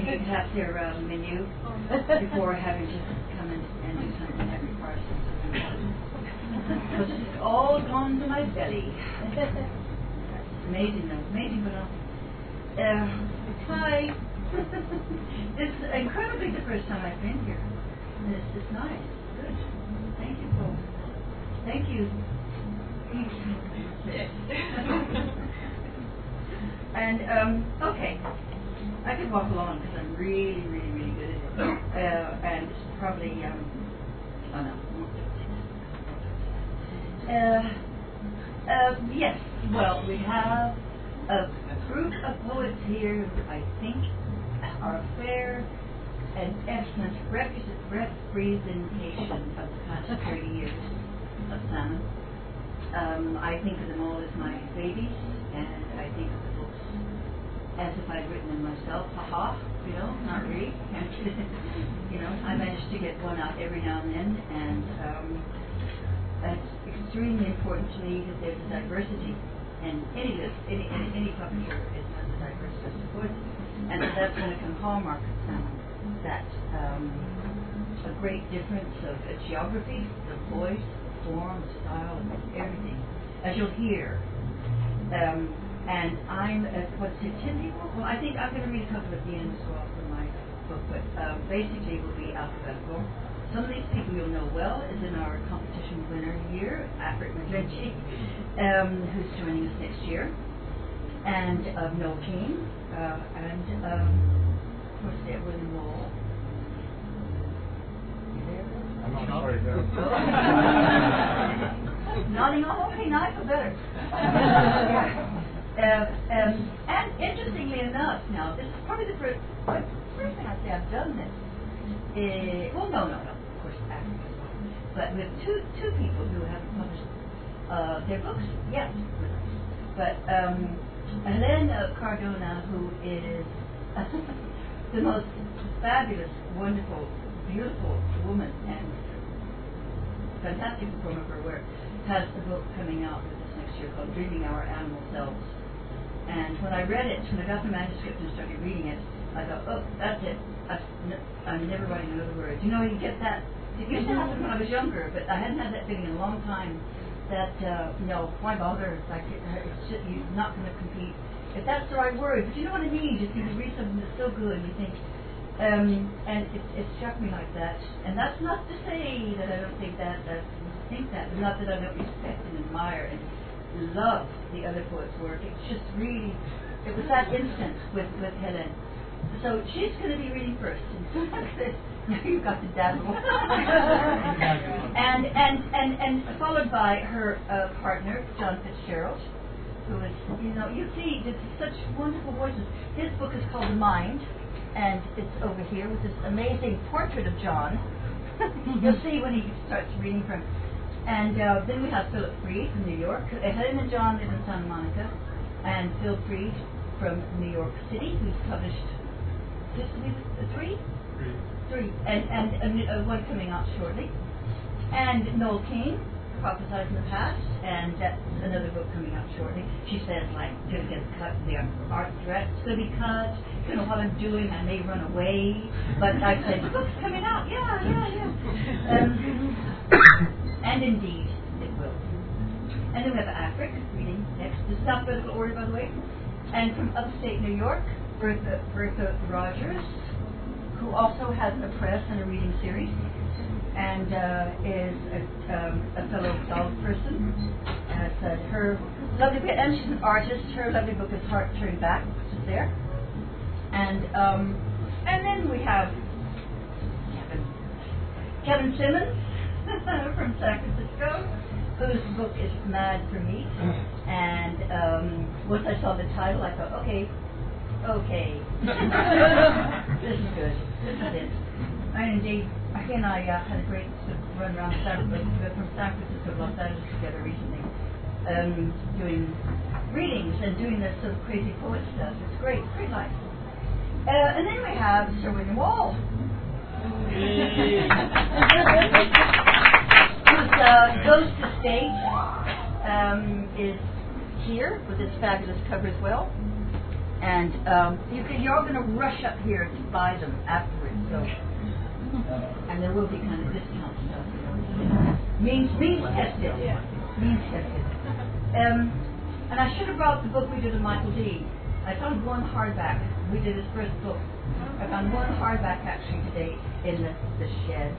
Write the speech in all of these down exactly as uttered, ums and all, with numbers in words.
you could have their uh, menu before having to come in and do something every part. Because it's all gone to my belly. That's amazing, though. Amazing, but uh, uh, hi. It's incredibly the first time I've been here. And it's, it's nice. Good. Thank you, Paul. Thank you. And, um, okay. I could walk along because I'm really, really, really good at it. Uh, and it's probably, um, oh no. Uh, uh, yes, well, we have a group of poets here who I think are a fair and excellent rep- representation of the past thirty years of salmon. Um, I think of them all as my babies, and I think of the books as if I'd written them myself. Ha-ha, you know, not really. You know, I managed to get one out every now and then, and um, it's extremely important to me that there's a diversity, and any any any, any publisher is not a diverse as a poet, and so that's going to become hallmark of salmon. That um, a great difference of uh, geography, the voice, the form, the style, everything, as you'll hear. Um, and I'm, uh, what's it, ten people? Well, I think I'm going to read a couple at the end as well from my book, but um, basically it will be alphabetical. Some of these people you'll know well is in our competition winner here, Afrik McGlinchey, um, who's joining us next year, and um, Noel King, uh, and um, of course Edwin Wall. I'm not sorry, no. Nodding off? Okay, now I feel better. uh, um, and interestingly enough, now, this is probably the first, the first thing I say I've done this. Uh, well, no, no, no, of course, Africa as well. But with two two people who haven't published uh, their books yet with us. But um, Helena Cardona, who is the most fabulous, wonderful, beautiful woman and fantastic performer for her work, has a book coming out with us next year called Dreaming Our Animal Selves. And when I read it, when I got the manuscript and started reading it, I thought, oh, that's it. That's n- I'm never writing another word. You know, you get that. It used to happen when I was younger, but I hadn't had that feeling in a long time that, uh, you know, why bother? Like, it, it's just, you're not going to compete. If that's the right word, but you know what I mean? Just you read something that's so good, you think, Um, and it, it struck me like that. And that's not to say that I don't think that, that I think that, but not that I don't respect and admire and love the other poets' work. It's just really, it was that instant with, with Helen. So she's going to be reading first. Now you've got to dazzle. and, and, and, and followed by her uh, partner, John Fitzgerald, who is, you know, you see, just such wonderful voices. His book is called The Mind, and it's over here with this amazing portrait of John. You'll see when he starts reading from. And uh, then we have Philip Freed from New York. Uh, Helen and John live in Santa Monica, and Phil Freed from New York City, who's published just uh, three, three, three, and and uh, one coming out shortly. And Noel King, Prophesied in the Past, and that's another book coming out shortly. She says, like, going to get cut, the art threat's going to be cut. You know what I'm doing, I may run away. But I said, the book's coming out, yeah, yeah, yeah. Um, and indeed, it will. And then we have Afrik reading next. This is alphabetical order, by the way. And from upstate New York, Bertha, Bertha Rogers, who also has a press and a reading series, and uh, is a, um, a fellow dog person. And it's uh, her lovely book, and she's an artist. Her lovely book is Heart Turned Back, which is there. And um, and then we have Kevin, Kevin Simmons from San Francisco, whose book is Mad for Meat. And um, once I saw the title, I thought, okay, okay, this is good. This is it. And indeed, he and I uh, had a great sort of run around San, uh, from San Francisco to Los Angeles together recently, um, doing readings and doing this sort of crazy poet stuff. It's great, great life. Uh, and then we have Sir William Wall, whose uh, Ghost Estate um, is here with its fabulous cover as well. And um, you can, you're all going to rush up here to buy them afterwards. So, and there will be kind of discount stuff. You know, means means tested. Yeah. Means tested. Um, and I should have brought the book we did of Michael D. I found one hardback. We did his first book. I found one hardback actually today in the, the shed.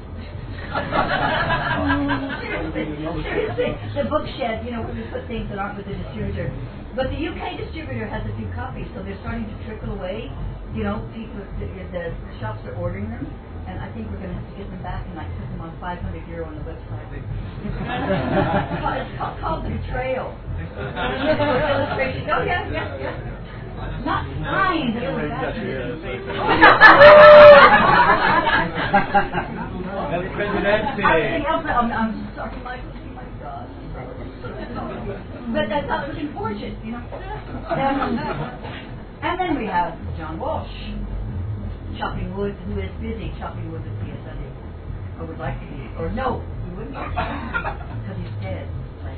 seriously, seriously, the book shed. You know, where we put things that aren't with the distributor. But the U K distributor has a few copies, so they're starting to trickle away. You know, people, the, the, the shops are ordering them, and I think we're going to have to get them back and like put them on five hundred euro on the website. It's called, it's called, called The Betrayal. Illustration. Oh yeah, yeah, yeah. Not signed. I'm, I'm sorry, Michael. Oh my God. But that, that was important, you know. Um, and then we have John Walsh, chopping wood, who is busy chopping wood with P S W, or would like to be, or no, he wouldn't, because he's dead.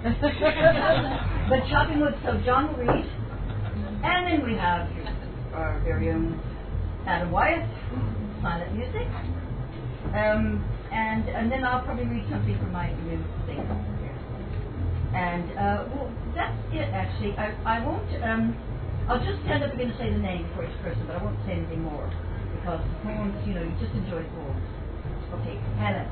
But chopping wood, so John will read, and then we have our very own Adam Wyeth, silent music, um, and and then I'll probably read something from my new thing. And, uh, well, that's it, actually. I, I won't, um, I'll just stand up again and say the name for each person, but I won't say anything more, because poems, you know, you just enjoy poems. Okay, Helen.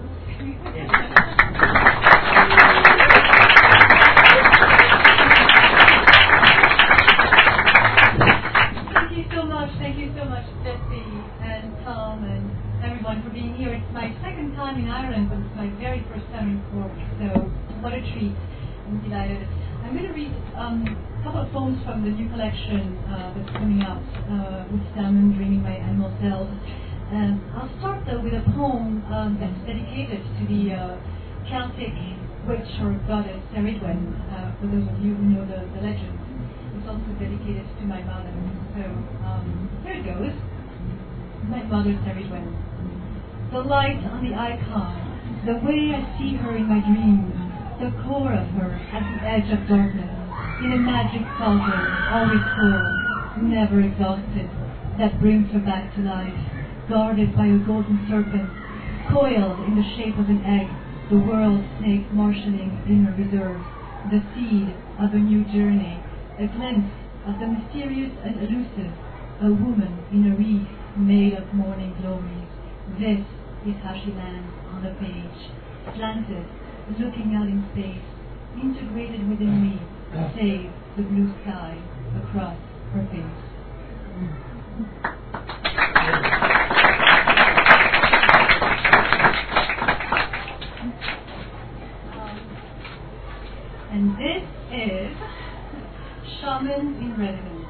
Thank you so much, thank you so much, Betsy and Tom and everyone for being here. It's my second time in Ireland, but it's my very first time in Cork, so what a treat. I'm delighted. I'm going to read um, a couple of poems from the new collection uh, that's coming out uh, with Salmon Dreaming by Animal Cells. Um, I'll start though with a poem um, that's dedicated to the uh, Celtic witch or goddess Ceridwen, uh, for those of you who know the, the legend. It's also dedicated to my mother. So um, here it goes. My mother Ceridwen. The light on the icon, the way I see her in my dreams, the core of her at the edge of darkness, in a magic cauldron, always full, never exhausted, that brings her back to life, guarded by a golden serpent, coiled in the shape of an egg, the world snake marshalling in her reserve, the seed of a new journey, a glimpse of the mysterious and elusive, a woman in a wreath made of morning glories. This is how she lands on the page, slanted, looking out in space, integrated within me, save the blue sky across her face. Um, and this is Shaman in Residence.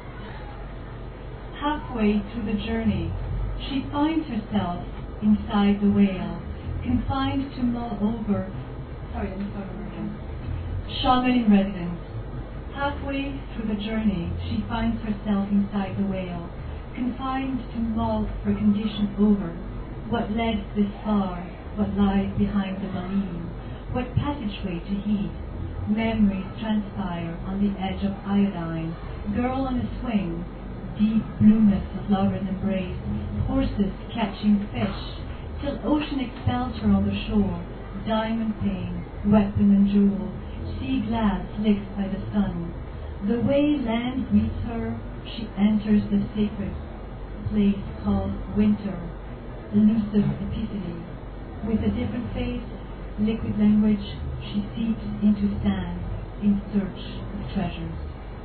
Halfway through the journey, she finds herself inside the whale, confined to mull over. Sorry, let me start over again. Shaman in Residence. Halfway through the journey, she finds herself inside the whale, confined to mull her condition over. What led this far? What lies behind the baleen? What passageway to heed? Memories transpire on the edge of iodine. Girl on a swing, deep blueness of lover's embrace. Horses catching fish, till ocean expels her on the shore. Diamond pane, weapon and jewel, sea glass licked by the sun. The way land greets her, she enters the sacred place called winter, elusive epiphany. With a different face, liquid language, she seeps into sand in search of treasures.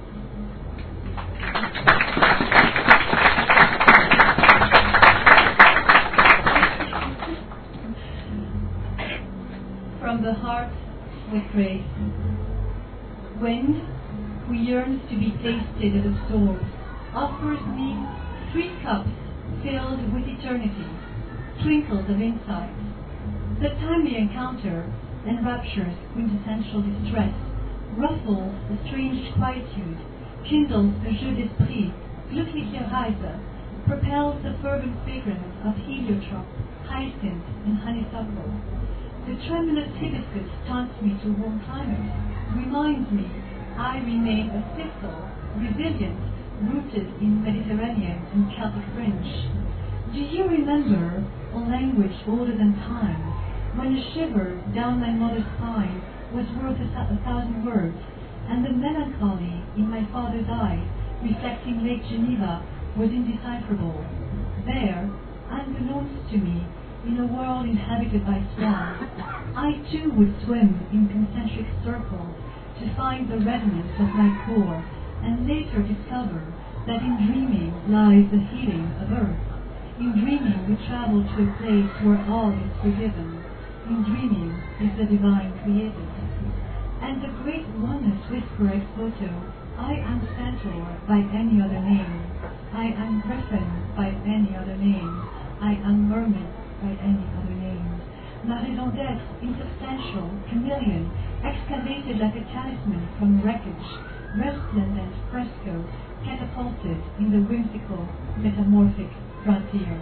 From the heart with grace. Wind, who yearns to be tasted and absorbed, offers me three cups filled with eternity, twinkles of insight. The timely encounter enraptures quintessential distress, ruffles a strange quietude, kindles a jeu d'esprit, glücklicherweise, propels the fervent fragrance of heliotrope, hyacinth, and honeysuckle. The tremulous hibiscus taunts me to warm climates, reminds me I remain a thistle, resilient, rooted in Mediterranean and Celtic French. Do you remember a language older than time, when a shiver down my mother's spine was worth a, th- a thousand words, and the melancholy in my father's eyes, reflecting Lake Geneva, was indecipherable? There, unbeknownst to me, in a world inhabited by swans, I too would swim in concentric circles to find the resonance of my core, and later discover that in dreaming lies the healing of earth. In dreaming we travel to a place where all is forgiven. In dreaming is the divine created. And the great oneness whisper ex voto, I am Centaur by any other name. I am Griffin by any other name. I am Mermaid by any other name. La raison d'être, insubstantial, chameleon, excavated like a talisman from wreckage, resplendent fresco, catapulted in the whimsical, metamorphic frontier.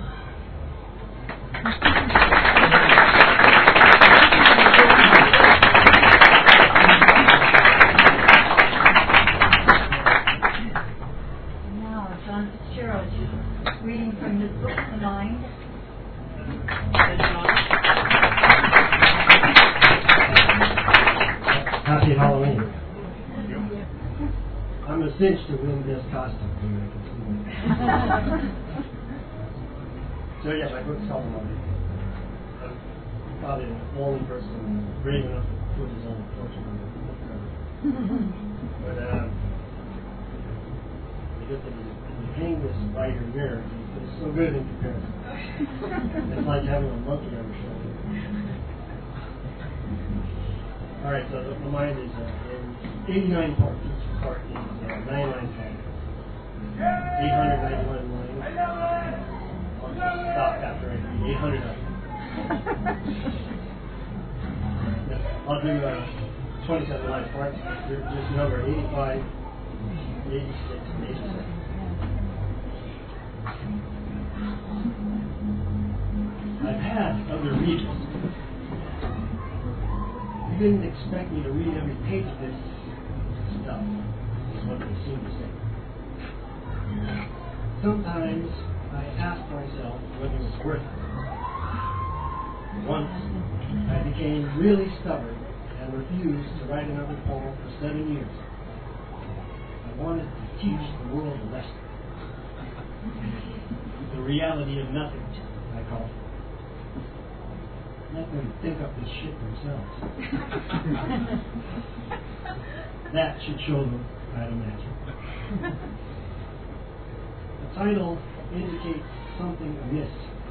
Now, John Fitzgerald, reading from his book, The Mind. Happy Halloween. I'm a cinch to win this costume. I can see that. So yeah, my book's called The Mind. I'm probably the only person brave enough to put his own portrait on the book cover. But uh, the good thing is, when you hang this by your mirror, it's so good in comparison. It's like having a monkey on your shoulder. All right, so the, the mind is uh, in eighty-nine parts. Each part is uh, ninety-nine times. eight hundred ninety-one lines. I'll just stop after eight hundred of them. I'll do uh, twenty-seven line parts. They're just number eighty-five, eighty-six, and eighty-seven. I've had other readers. You didn't expect me to read every page of this stuff, is what they seem to say. Sometimes I ask myself whether it's worth it. Once, I became really stubborn and refused to write another poem for seven years. I wanted to teach the world a lesson. The reality of nothing, I call it. Let them think up this shit themselves. That should show them, I'd imagine. The title indicates something amiss.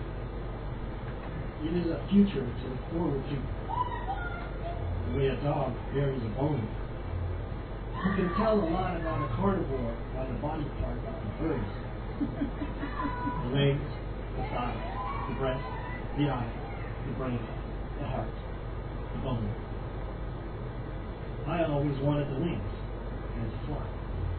It is a future to look forward to. The way a dog buries a bone. You can tell a lot about a carnivore by the body part of the birds. The legs, the thigh, the breast, the eye, the brain, the heart, the bone. I always wanted the wings and to fly.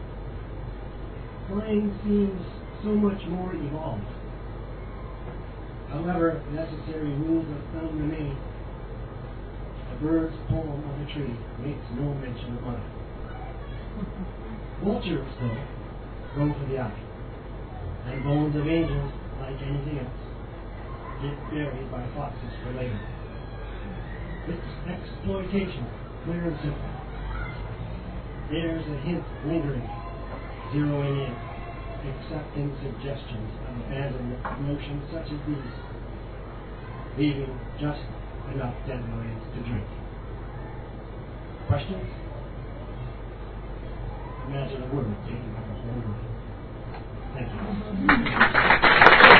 Flying seems so much more evolved. However, necessary rules of thumb remain. A bird's poem on a tree makes no mention of mine. Vultures, though, go for the eye. And bones of angels, like anything else, get buried by foxes for later. It's exploitation, clear and simple. There's a hint lingering, zeroing in, accepting suggestions of abandonment notions such as these, leaving just enough dead minds to drink. Questions? Imagine a word taking up a whole room. Thank you.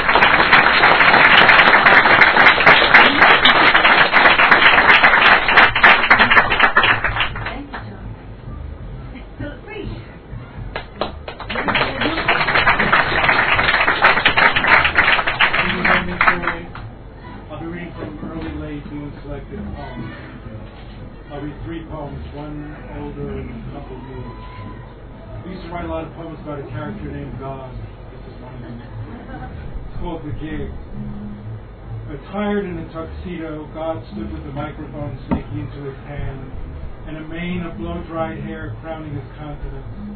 I'll read three poems, one older and a couple newer. I used to write a lot of poems about a character named God. This is one of them. It's called The Gig. Attired in a tuxedo, God stood with the microphone snaking into his hand and a mane of blow-dried hair crowning his countenance.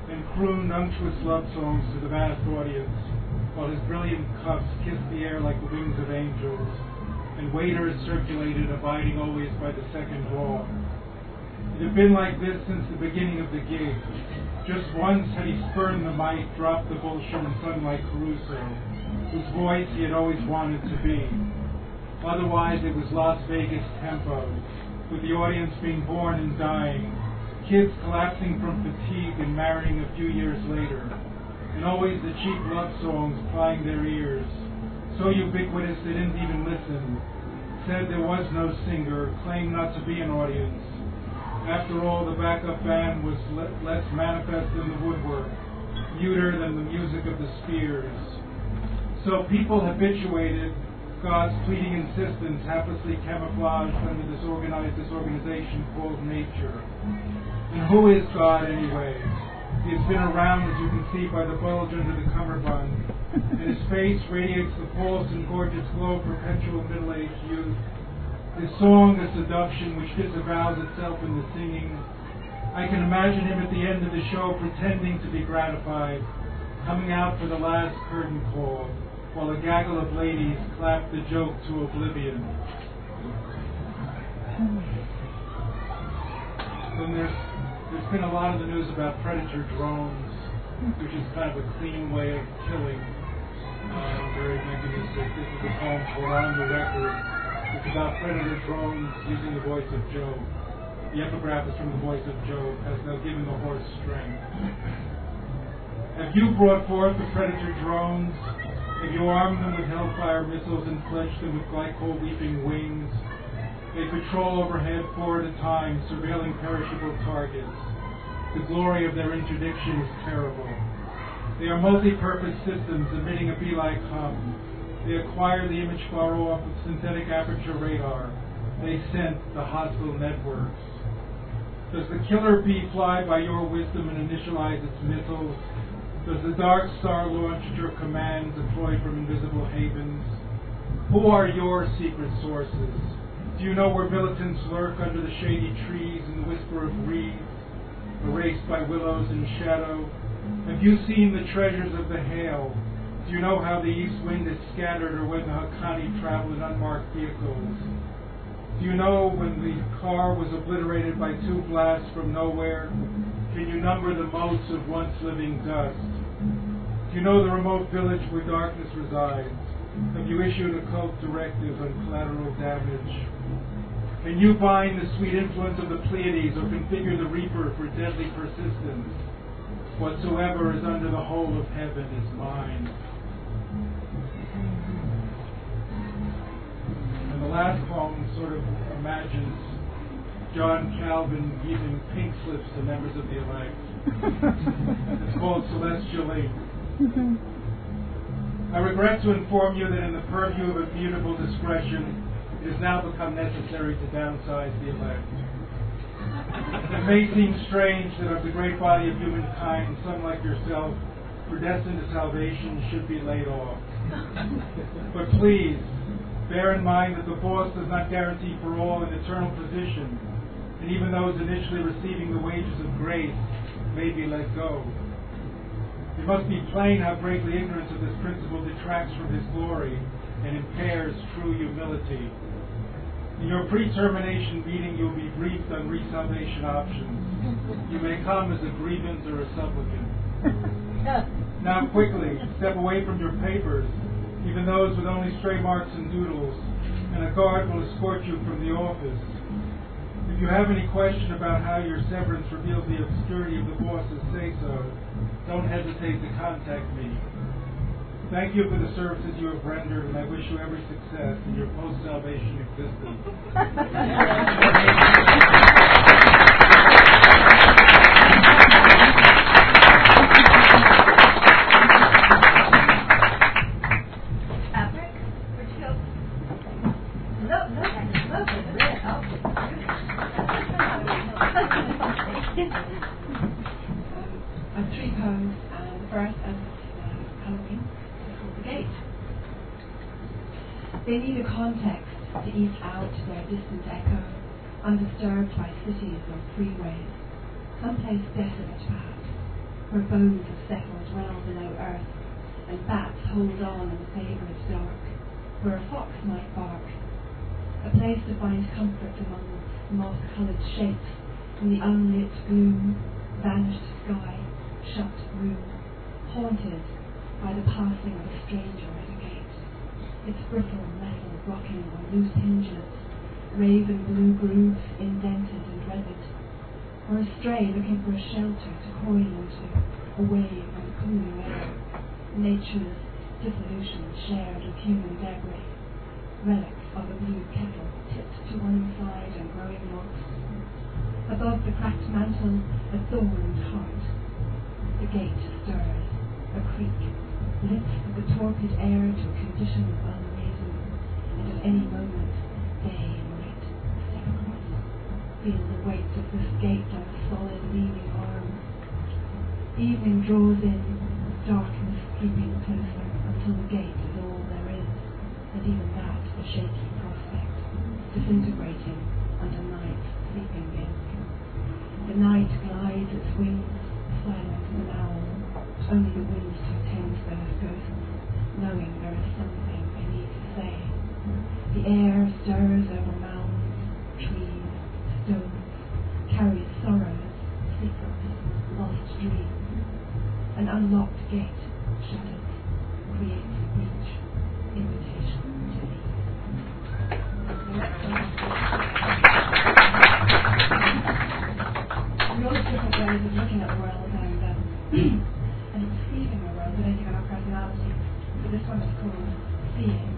and crooned unctuous love songs to the vast audience, while his brilliant cuffs kissed the air like the wings of angels, and waiters circulated, abiding always by the second draw. It had been like this since the beginning of the gig. Just once had he spurned the mic, dropped the bullshit, and sung like Caruso, whose voice he had always wanted to be. Otherwise, it was Las Vegas tempo, with the audience being born and dying, kids collapsing from fatigue and marrying a few years later, and always the cheap love songs plying their ears, so ubiquitous they didn't even listen, said there was no singer, claimed not to be an audience. After all, the backup band was le- less manifest than the woodwork, muter than the music of the Spears. So people habituated God's pleading insistence, haplessly camouflaged under this organized disorganization called nature. And who is God anyway? He has been around, as you can see by the bulge under the cummerbund, and his face radiates the false and gorgeous glow of perpetual middle-aged youth. His song, a seduction which disavows itself in the singing. I can imagine him at the end of the show pretending to be gratified, coming out for the last curtain call, while a gaggle of ladies clapped the joke to oblivion. Then there's, there's been a lot of the news about predator drones, which is kind of a clean way of killing, uh, very mechanistic. This is a poem called On the Record. It's about predator drones using the voice of Job. The epigraph is from the voice of Job, has now given the horse strength. Have you brought forth the predator drones? Have you armed them with hellfire missiles and fledged them with glycol-weeping wings? They patrol overhead four at a time, surveilling perishable targets. The glory of their interdiction is terrible. They are multi-purpose systems emitting a bee-like hum. They acquire the image far off with synthetic aperture radar. They scent the hostile networks. Does the killer bee fly by your wisdom and initialize its missiles? Does the dark star launch at your command, deployed from invisible havens? Who are your secret sources? Do you know where militants lurk under the shady trees and the whisper of reeds, erased by willows in shadow? Have you seen the treasures of the hail? Do you know how the east wind is scattered, or when the Haqqani travel in unmarked vehicles? Do you know when the car was obliterated by two blasts from nowhere? Can you number the motes of once living dust? Do you know the remote village where darkness resides? Have you issued a cult directive on collateral damage? Can you bind the sweet influence of the Pleiades or configure the Reaper for deadly persistence? Whatsoever is under the whole of heaven is mine. And the last poem sort of imagines John Calvin giving pink slips to members of the elect. It's called Celestial Ink. I regret to inform you that in the purview of immutable discretion, it has now become necessary to downsize the elect. It may seem strange that of the great body of humankind, some like yourself, predestined to salvation, should be laid off. But please, bear in mind that the boss does not guarantee for all an eternal position, and even those initially receiving the wages of grace may be let go. It must be plain how greatly ignorance of this principle detracts from his glory and impairs true humility. In your pre-termination meeting, you will be briefed on re-salvation options. You may come as a grievance or a supplicant. Now quickly, step away from your papers, even those with only stray marks and doodles, and a guard will escort you from the office. If you have any question about how your severance reveals the obscurity of the boss's say-so, don't hesitate to contact me. Thank you for the services you have rendered, and I wish you every success in your post-salvation existence. Patrick, where'd you go? No, no, no, I have three poems, and the first is uh, Halloween. The gate. They need a context to eke out their distant echo, undisturbed by cities or freeways, someplace desolate perhaps, where bones have settled well below earth, and bats hold on in favoured dark, where a fox might bark. A place to find comfort among moss-coloured shapes in the unlit gloom, vanished sky, shut room, haunted by the passing of a stranger at a gate, its brittle metal rocking on loose hinges, raven blue grooves indented and weathered, or a stray looking for a shelter to coil into, away from the cooling air, nature's dissolution shared with human debris, relics of a blue kettle tipped to one side and growing moss. Above the cracked mantle, a thorned heart. The gate stirs, a creak, lifts the torpid air to a condition of unreason, and at any moment, day and night, step across, feel the weight of this gate on a solid leaning arm. Evening draws in, darkness creeping closer until the gate is all there is, and even that a shaky prospect, disintegrating under night's sleeping in. The night glides its wings, silent as an owl, only the wind to attend those ghosts, knowing there is something they need to say. The air stirs over mounds, trees, stones, carries sorrows, secrets, lost dreams. An unlocked gate shudders, creates a breach, invitation to leave. Most different ways of looking at the world and, um, and perceiving the world depending on our personality. So this one is called seeing.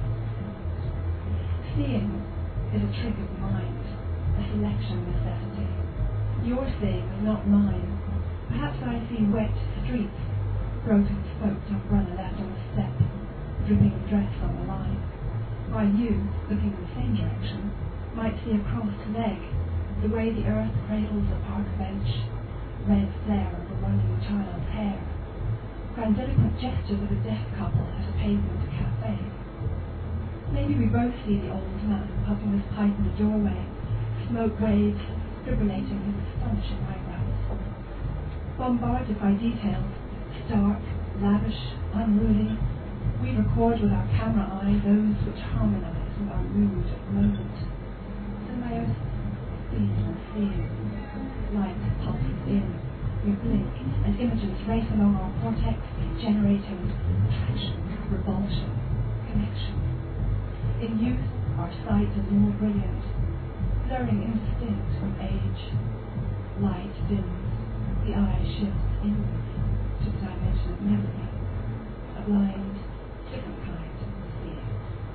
Seeing is a trick of mind, a selection necessity. Your seeing is not mine. Perhaps I see wet streets, broken spoked umbrella left on the step, dripping dress on the line, while you, looking in the same direction, might see a crossed leg, the way the earth cradles a park bench, red flare of a running child's hair, grandiloquent gestures of a deaf couple at a pavement cafe. Maybe we both see the old man puffing his pipe in the doorway, smoke waves fibrillating his astonishing eyebrows. Bombarded by details, stark, lavish, unruly, we record with our camera eye those which harmonize with our mood at the moment. Symbiosis, seeing and seeing. Light pulses in, we blink, and images race along our cortex, generating attraction, revulsion, connection. In youth, our sight is more brilliant, blurring indistinct from age. Light dims, the eye shifts inwards to the dimension of memory, a blind, different kind of seeing.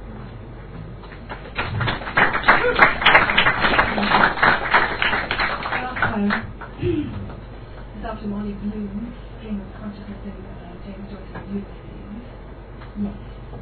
Last is after Molly Bloom's Stream of Consciousness in uh, James Joyce's Ulysses. Yes.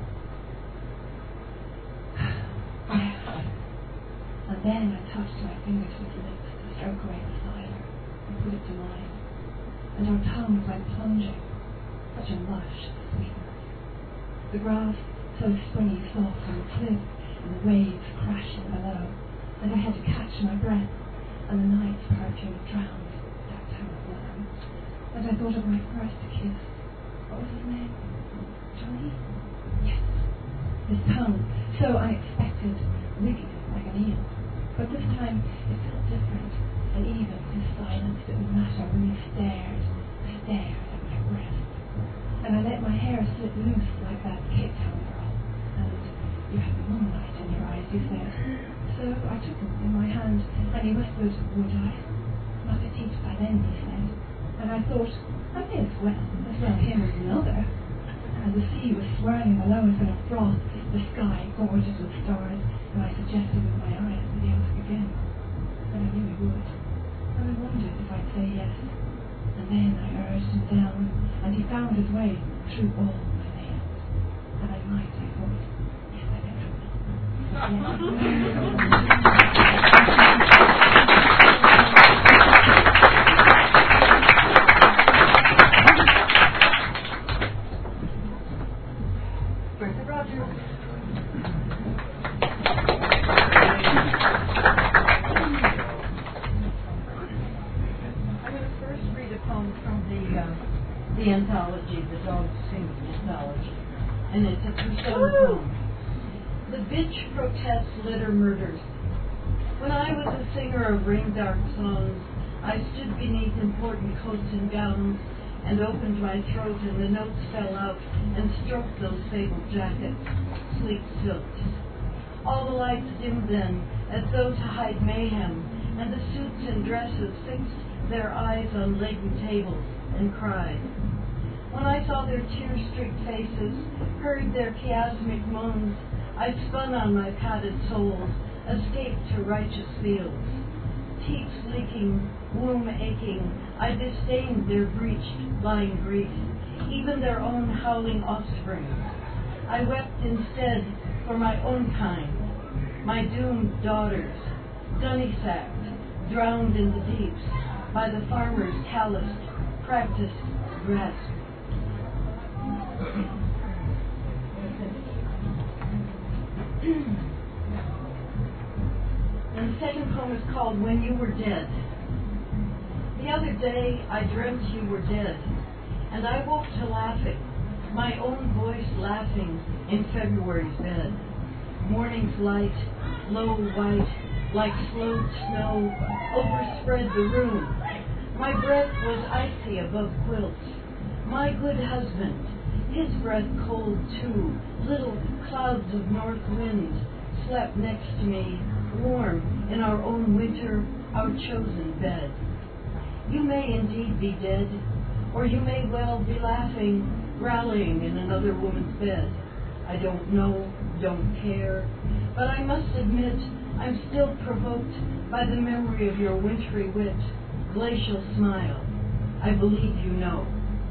And then I touched my finger to his lips to stroke away the cider and put it to mine. And our tongues went plunging, such a lush sweetness. The grass so springy soft on the cliff, and the waves crashing below, and I had to catch my breath, and the night's perfume drowned that terrible lamb. And I thought of my first kiss. What was his name? Johnny? Yes. His tongue, so unexpected, wigged like an eel. But this time it felt different, and even his silence didn't matter when he stared, stared at my breast. And I let my hair slip loose like that Cape Town girl. And you have the moonlight in your eyes, you said. So I took him in my hand, and he whispered, would I? Not a teach by then, he said. And I thought, I may as well, as well him as another. And the sea was swirling below us in a froth, the sky gorgeous with stars, and I suggested with my eyes that he ask again. And I knew he would. And I wondered if I'd say yes. And then I urged him down, and he found his way through all my nails. And I might, I thought, yes, I bet I will. Bertha Rogers. I'm going to first read a poem from the um, and it's a Purcell poem. The bitch protests litter murders. When I was a singer of ring-dark songs, I stood beneath important coats and gowns and opened my throat, and the notes fell out and stroked those fabled jackets, sleek silks. All the lights dimmed then, as though to hide mayhem, and the suits and dresses fixed their eyes on laden tables and cried. When I saw their tear-streaked faces, heard their chiasmic moans, I spun on my padded soles, escaped to righteous fields. Teats leaking, womb aching, I disdained their breached, lying grief, even their own howling offspring. I wept instead for my own kind, my doomed daughters, gunny-sacked, drowned in the deeps, by the farmer's calloused, practiced grasp. And the second poem is called When You Were Dead. The other day I dreamt you were dead, and I woke to laughing, my own voice laughing in February's bed. Morning's light, low white, like slowed snow, overspread the room. My breath was icy above quilts. My good husband, his breath cold too, little clouds of north wind, slept next to me, warm in our own winter, our chosen bed. You may indeed be dead, or you may well be laughing, rallying in another woman's bed. I don't know, don't care, but I must admit I'm still provoked by the memory of your wintry wit, glacial smile. I believe you know.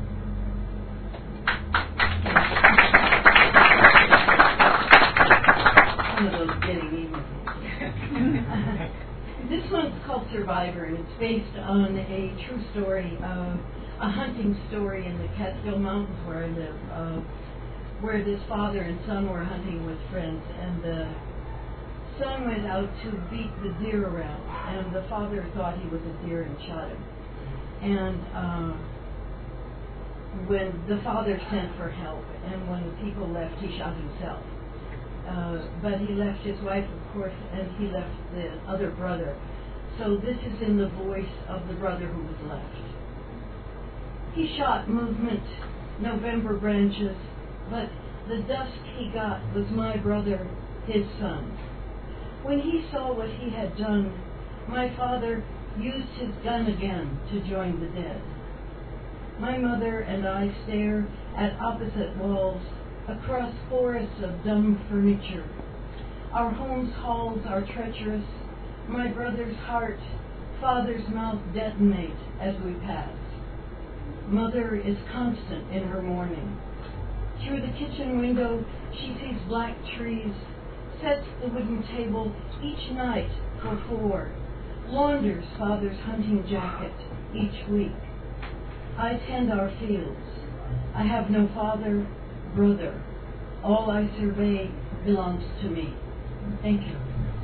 One of those getting emails. This one's called Survivor, and it's based on a true story, uh, a hunting story in the Catskill Mountains where I live, uh, where this father and son were hunting with friends, and the son went out to beat the deer around, and the father thought he was a deer and shot him. And uh, when the father sent for help, and when the people left, he shot himself. Uh, but he left his wife, of course, and he left the other brother. So this is in the voice of the brother who was left. He shot movement, November branches, but the dusk he got was my brother, his son. When he saw what he had done, my father used his gun again to join the dead. My mother and I stare at opposite walls, across forests of dumb furniture. Our home's halls are treacherous. My brother's heart, father's mouth detonate as we pass. Mother is constant in her mourning. Through the kitchen window, she sees black trees, sets the wooden table each night for four, launders father's hunting jacket each week. I tend our fields. I have no father, brother. All I survey belongs to me. Thank you.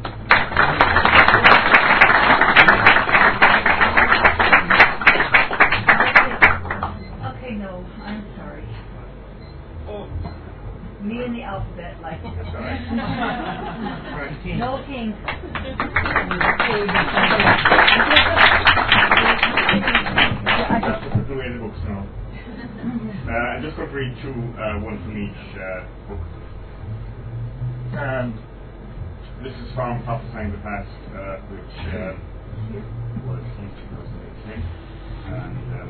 Okay, no, I'm sorry. Oh. Me and the alphabet, like. That's all right. No king. That's the way the books now. Uh, I'm just going to read two, uh, one from each uh, book. Um, this is from Prophesying the Past, uh, which uh, was in two thousand eighteen. And um,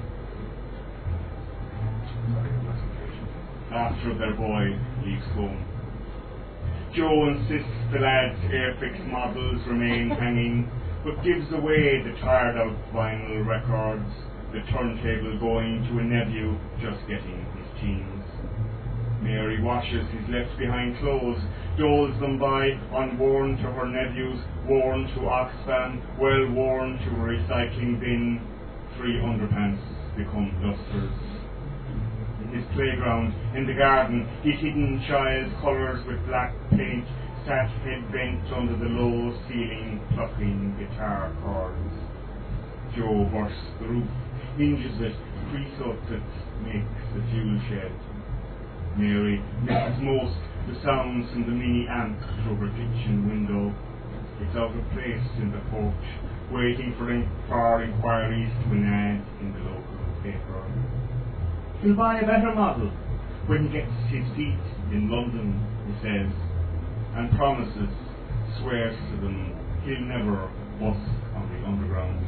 sorry, I lost the page. After their boy leaves home, Joe insists the lad's Airfix models remain hanging, but gives away the tired out vinyl records, the turntable going to a nephew just getting his teens. Mary washes his left behind clothes, doles them by, unworn to her nephews, worn to Oxfam, well worn to a recycling bin. Three underpants become dusters. In his playground, in the garden, he'd hidden child's colours with black paint, sat head bent under the low ceiling, plucking guitar chords. Joe bursts the roof, hinges it, pre-soaks it, makes the fuel shed. Mary misses most the sounds from the mini amp through her kitchen window. It's out of place in the porch, waiting for, in- for inquiries to an ad in the local paper. He'll buy a better model when he gets his feet in London, he says, and promises, swears to them, he'll never bus on the underground.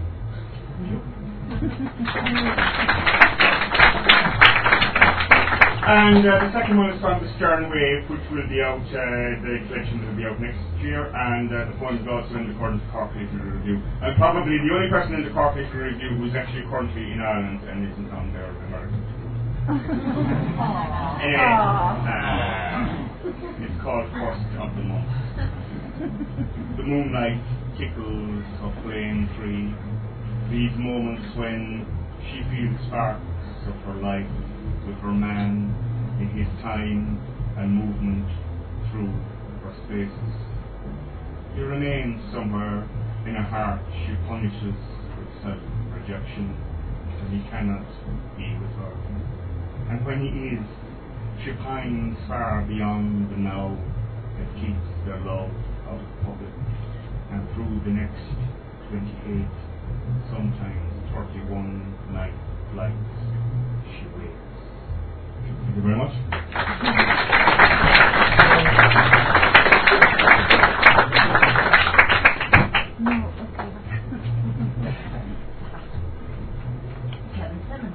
And uh, the second one is from The Stern Wave, which will be out, uh, the collection will be out next year, and uh, the poem is also in the current Cork Literary Review. And probably the only person in the Cork Literary Review who's actually currently in Ireland and isn't on there in America. uh, uh, it's called First of the Month. The moonlight tickles her flame tree, these moments when she feels sparks of her life with her man in his time and movement through her spaces. He remains somewhere in her heart she punishes with self-rejection, and he cannot be with her. And when he is, she pines far beyond the now that keeps their love out of public, and through the next twenty-eight, sometimes thirty-one night flights, she waits. Thank you very much. No, okay. Kevin Simmons.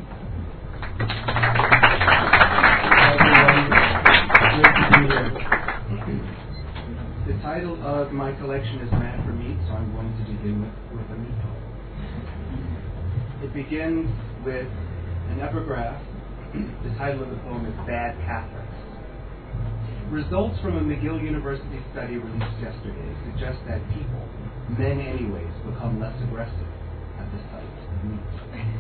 The title of my collection is Man for Meat, so I'm going to begin with, with a meat poem. It begins with an epigraph. The title of the poem is Bad Catholics. Results from a McGill University study released yesterday suggest that people, men anyways, become less aggressive at the sight of meat.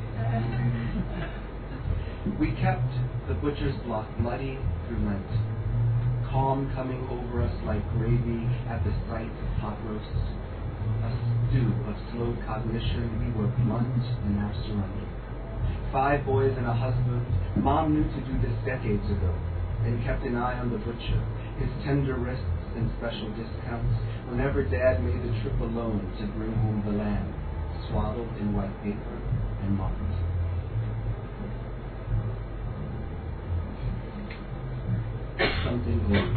We kept the butcher's block bloody through Lent, calm coming over us like gravy at the sight of hot roasts. A stew of slow cognition, we were blunt in our surrender. Five boys and a husband. Mom knew to do this decades ago and kept an eye on the butcher, his tender wrists and special discounts whenever Dad made the trip alone to bring home the lamb, swaddled in white paper and marked. Something old.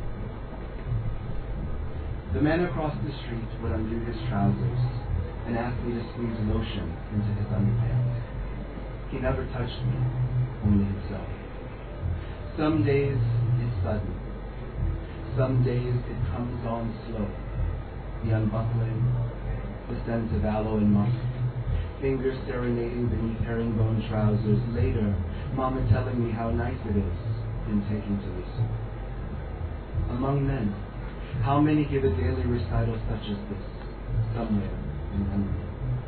The man across the street would undo his trousers and ask me to squeeze lotion into his underpants. He never touched me, only himself. Some days it's sudden. Some days it comes on slow. The unbuckling, the scent of aloe and musk, fingers serenading beneath herringbone trousers. Later, Mama telling me how nice it is in taking to Lisa. Among men, how many give a daily recital such as this, somewhere in memory?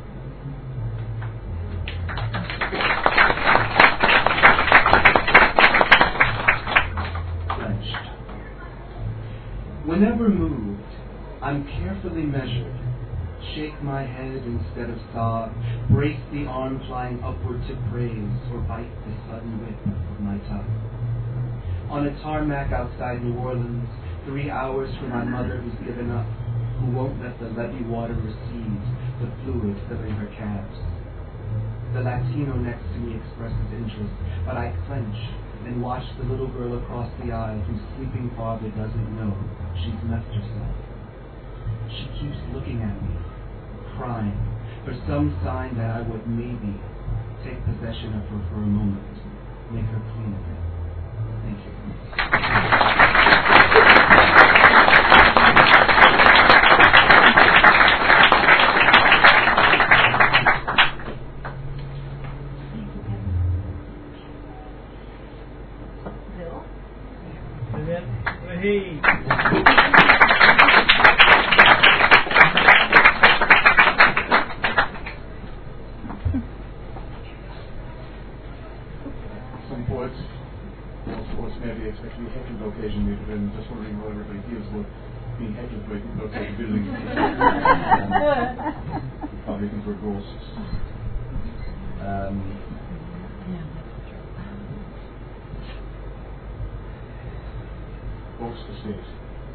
Clenched. Whenever moved, I'm carefully measured. Shake my head instead of sob, brace the arm flying upward to praise, or bite the sudden whip of my tongue. On a tarmac outside New Orleans, three hours from my mother who's given up, who won't let the levee water recede, the fluid filling her calves. The Latino next to me expresses interest, but I clench and watch the little girl across the aisle whose sleeping father doesn't know she's left herself. She keeps looking at me, crying, for some sign that I would maybe take possession of her for a moment, make her clean again. Thank you. Some poets, most poets maybe expect to be heckled occasionally, but I'm just wondering how everybody feels about being heckled by people outside the building. um, probably think we're ghosts. Um, ghost estate.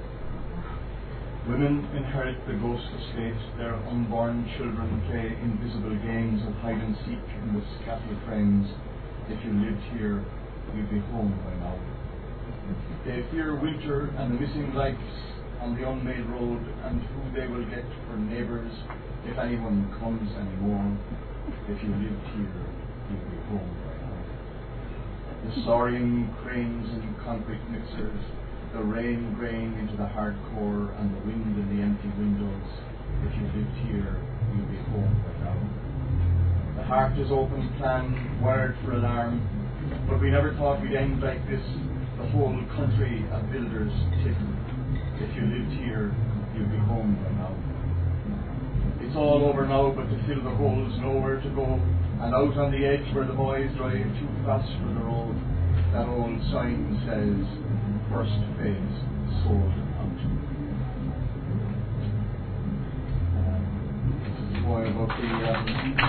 Women inherit the ghost estate. Their unborn children play invisible games of hide and seek in the scattered frames. If you lived here, you'd be home by now. They fear winter and the missing lives on the unmade road, and who they will get for neighbours if anyone comes anymore. If you lived here, you'd be home by now. The soaring cranes in concrete mixers, the rain graying into the hard core, and the wind in the empty windows. If you lived here, you'd be home by now. The heart is open plan, wired for alarm, but we never thought we'd end like this. The whole country of builders tickle. If you lived here, you'd be home by now. It's all over now, but to fill the holes, nowhere to go. And out on the edge where the boys drive too fast for the road, that old sign says, first phase sold out. Um, this is the boy about the um,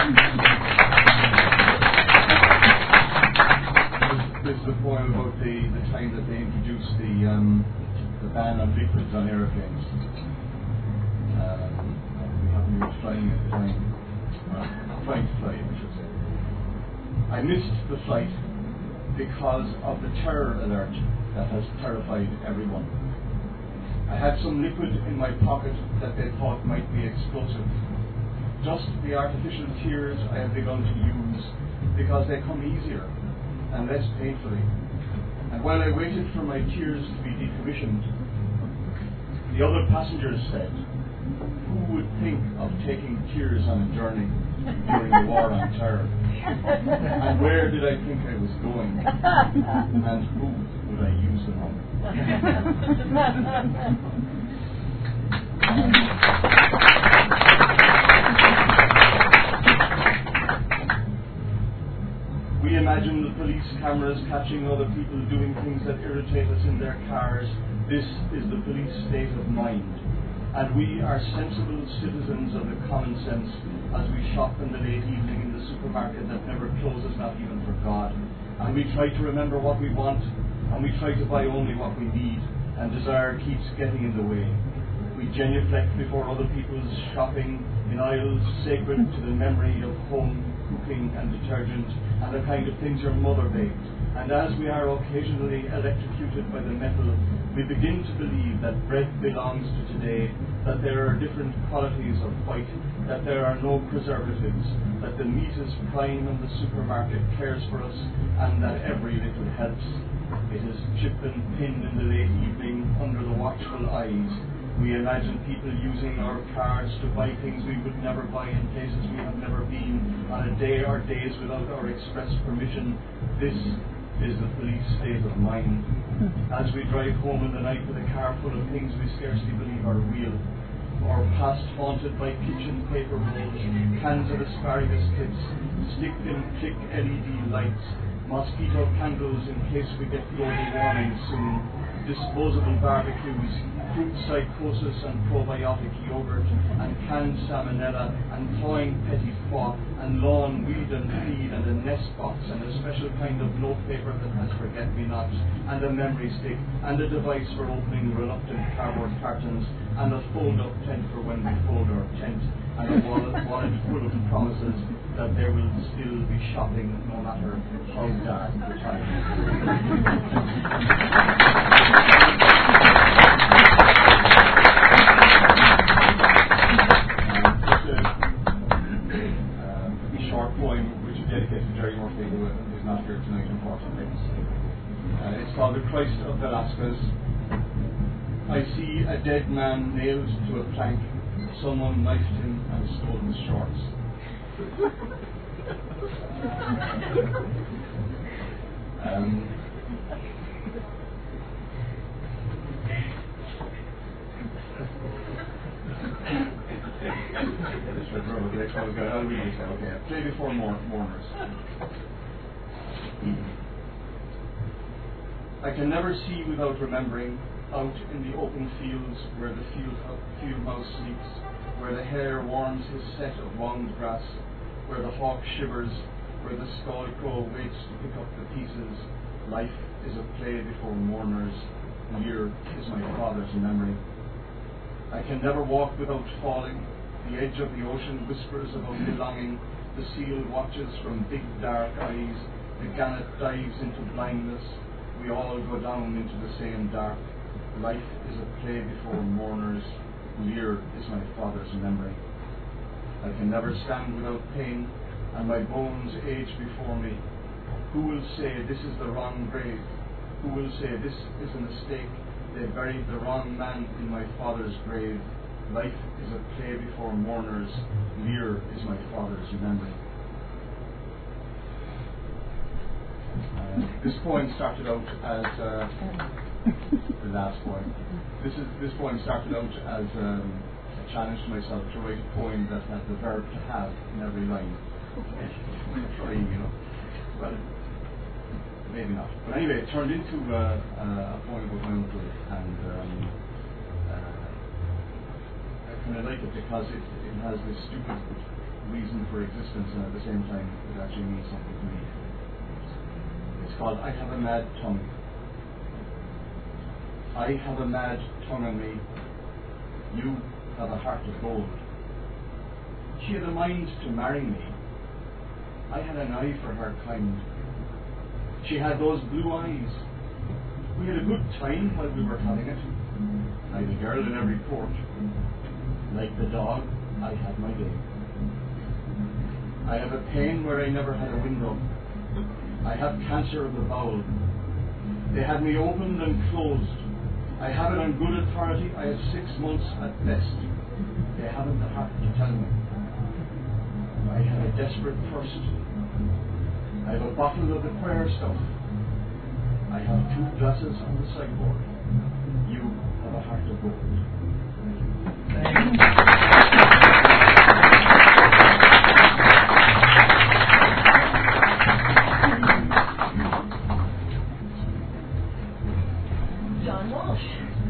this, this is the poem about the, the time that they introduced the um, the ban on liquids on aeroplanes. Um, we happened to be flying at the time, uh, trying to fly, I should say. I missed the flight because of the terror alert that has terrified everyone. I had some liquid in my pocket that they thought might be explosive. Just the artificial tears I have begun to use because they come easier and less painfully. And while I waited for my tears to be decommissioned, the other passengers said, who would think of taking tears on a journey during the war on terror? And where did I think I was going? And who would I use them on? We imagine the police cameras catching other people doing things that irritate us in their cars. This is the police state of mind. And we are sensible citizens of the common sense as we shop in the late evening in the supermarket that never closes, not even for God. And we try to remember what we want, and we try to buy only what we need, and desire keeps getting in the way. We genuflect before other people's shopping in aisles sacred to the memory of home cooking and detergent and the kind of things your mother baked. And as we are occasionally electrocuted by the metal, we begin to believe that bread belongs to today, that there are different qualities of white, that there are no preservatives, that the meat is prime and the supermarket cares for us, and that every little helps. It is chipped and pinned in the late evening under the watchful eyes. We imagine people using our cars to buy things we would never buy in places we have never been on a day or days without our express permission. This is the police state of mind. As we drive home in the night with a car full of things we scarcely believe are real, or past haunted by kitchen paper rolls, cans of asparagus kits, stick and click L E D lights, mosquito candles in case we get global warming soon, disposable barbecues, fruit psychosis and probiotic yogurt, and canned salmonella, and thawing petit foie, and lawn weed and feed, and a nest box, and a special kind of notepaper that has forget-me-nots, and a memory stick, and a device for opening reluctant cardboard cartons, and a fold-up tent for when we fold our tent, and a wallet, wallet full of promises that there will still be shopping no matter how dark the time. Short poem which is dedicated to Jerry Murphy, who is not here tonight, unfortunately. Uh, it's called The Christ of Velasquez. I see a dead man nailed to a plank. Someone knifed him and stole his shorts. um, I'll read it. Okay. Play before mourners. I can never see without remembering, out in the open fields where the field, field mouse sleeps, where the hare warms his set of wound grass, where the hawk shivers, where the skull crow waits to pick up the pieces. Life is a play before mourners. Lear is my father's memory. I can never walk without falling. The edge of the ocean whispers about belonging. The seal watches from big dark eyes. The gannet dives into blindness. We all go down into the same dark. Life is a play before mourners. Lear is my father's memory. I can never stand without pain, and my bones age before me. Who will say this is the wrong grave? Who will say this is a mistake? They buried the wrong man in my father's grave. Life is a play before mourners. Lear is my father's memory. Uh, this poem started out as uh, the last poem. This is this poem started out as um, a challenge to myself to write a poem that had the verb to have in every line. Trying, you know. Well, maybe not. But anyway, it turned into uh, uh, a poem about my uncle, and um, uh, I kind of like it because it, it has this stupid reason for existence, and at the same time, it actually means something to me. It's called I Have a Mad Tongue. I have a mad tongue on me. You have a heart of gold. She had a mind to marry me. I had an eye for her kind. She had those blue eyes. We had a good time while we were having it. I had a girl in every port. Like the dog, I had my day. I have a pain where I never had a window. I have cancer of the bowel. They had me opened and closed. I have it on good authority. I have six months at best. They haven't the heart to tell me. I had a desperate thirst. I have a bottle of the prayer stuff. I have two glasses on the sideboard. You have a heart of gold. Thank you. John Walsh.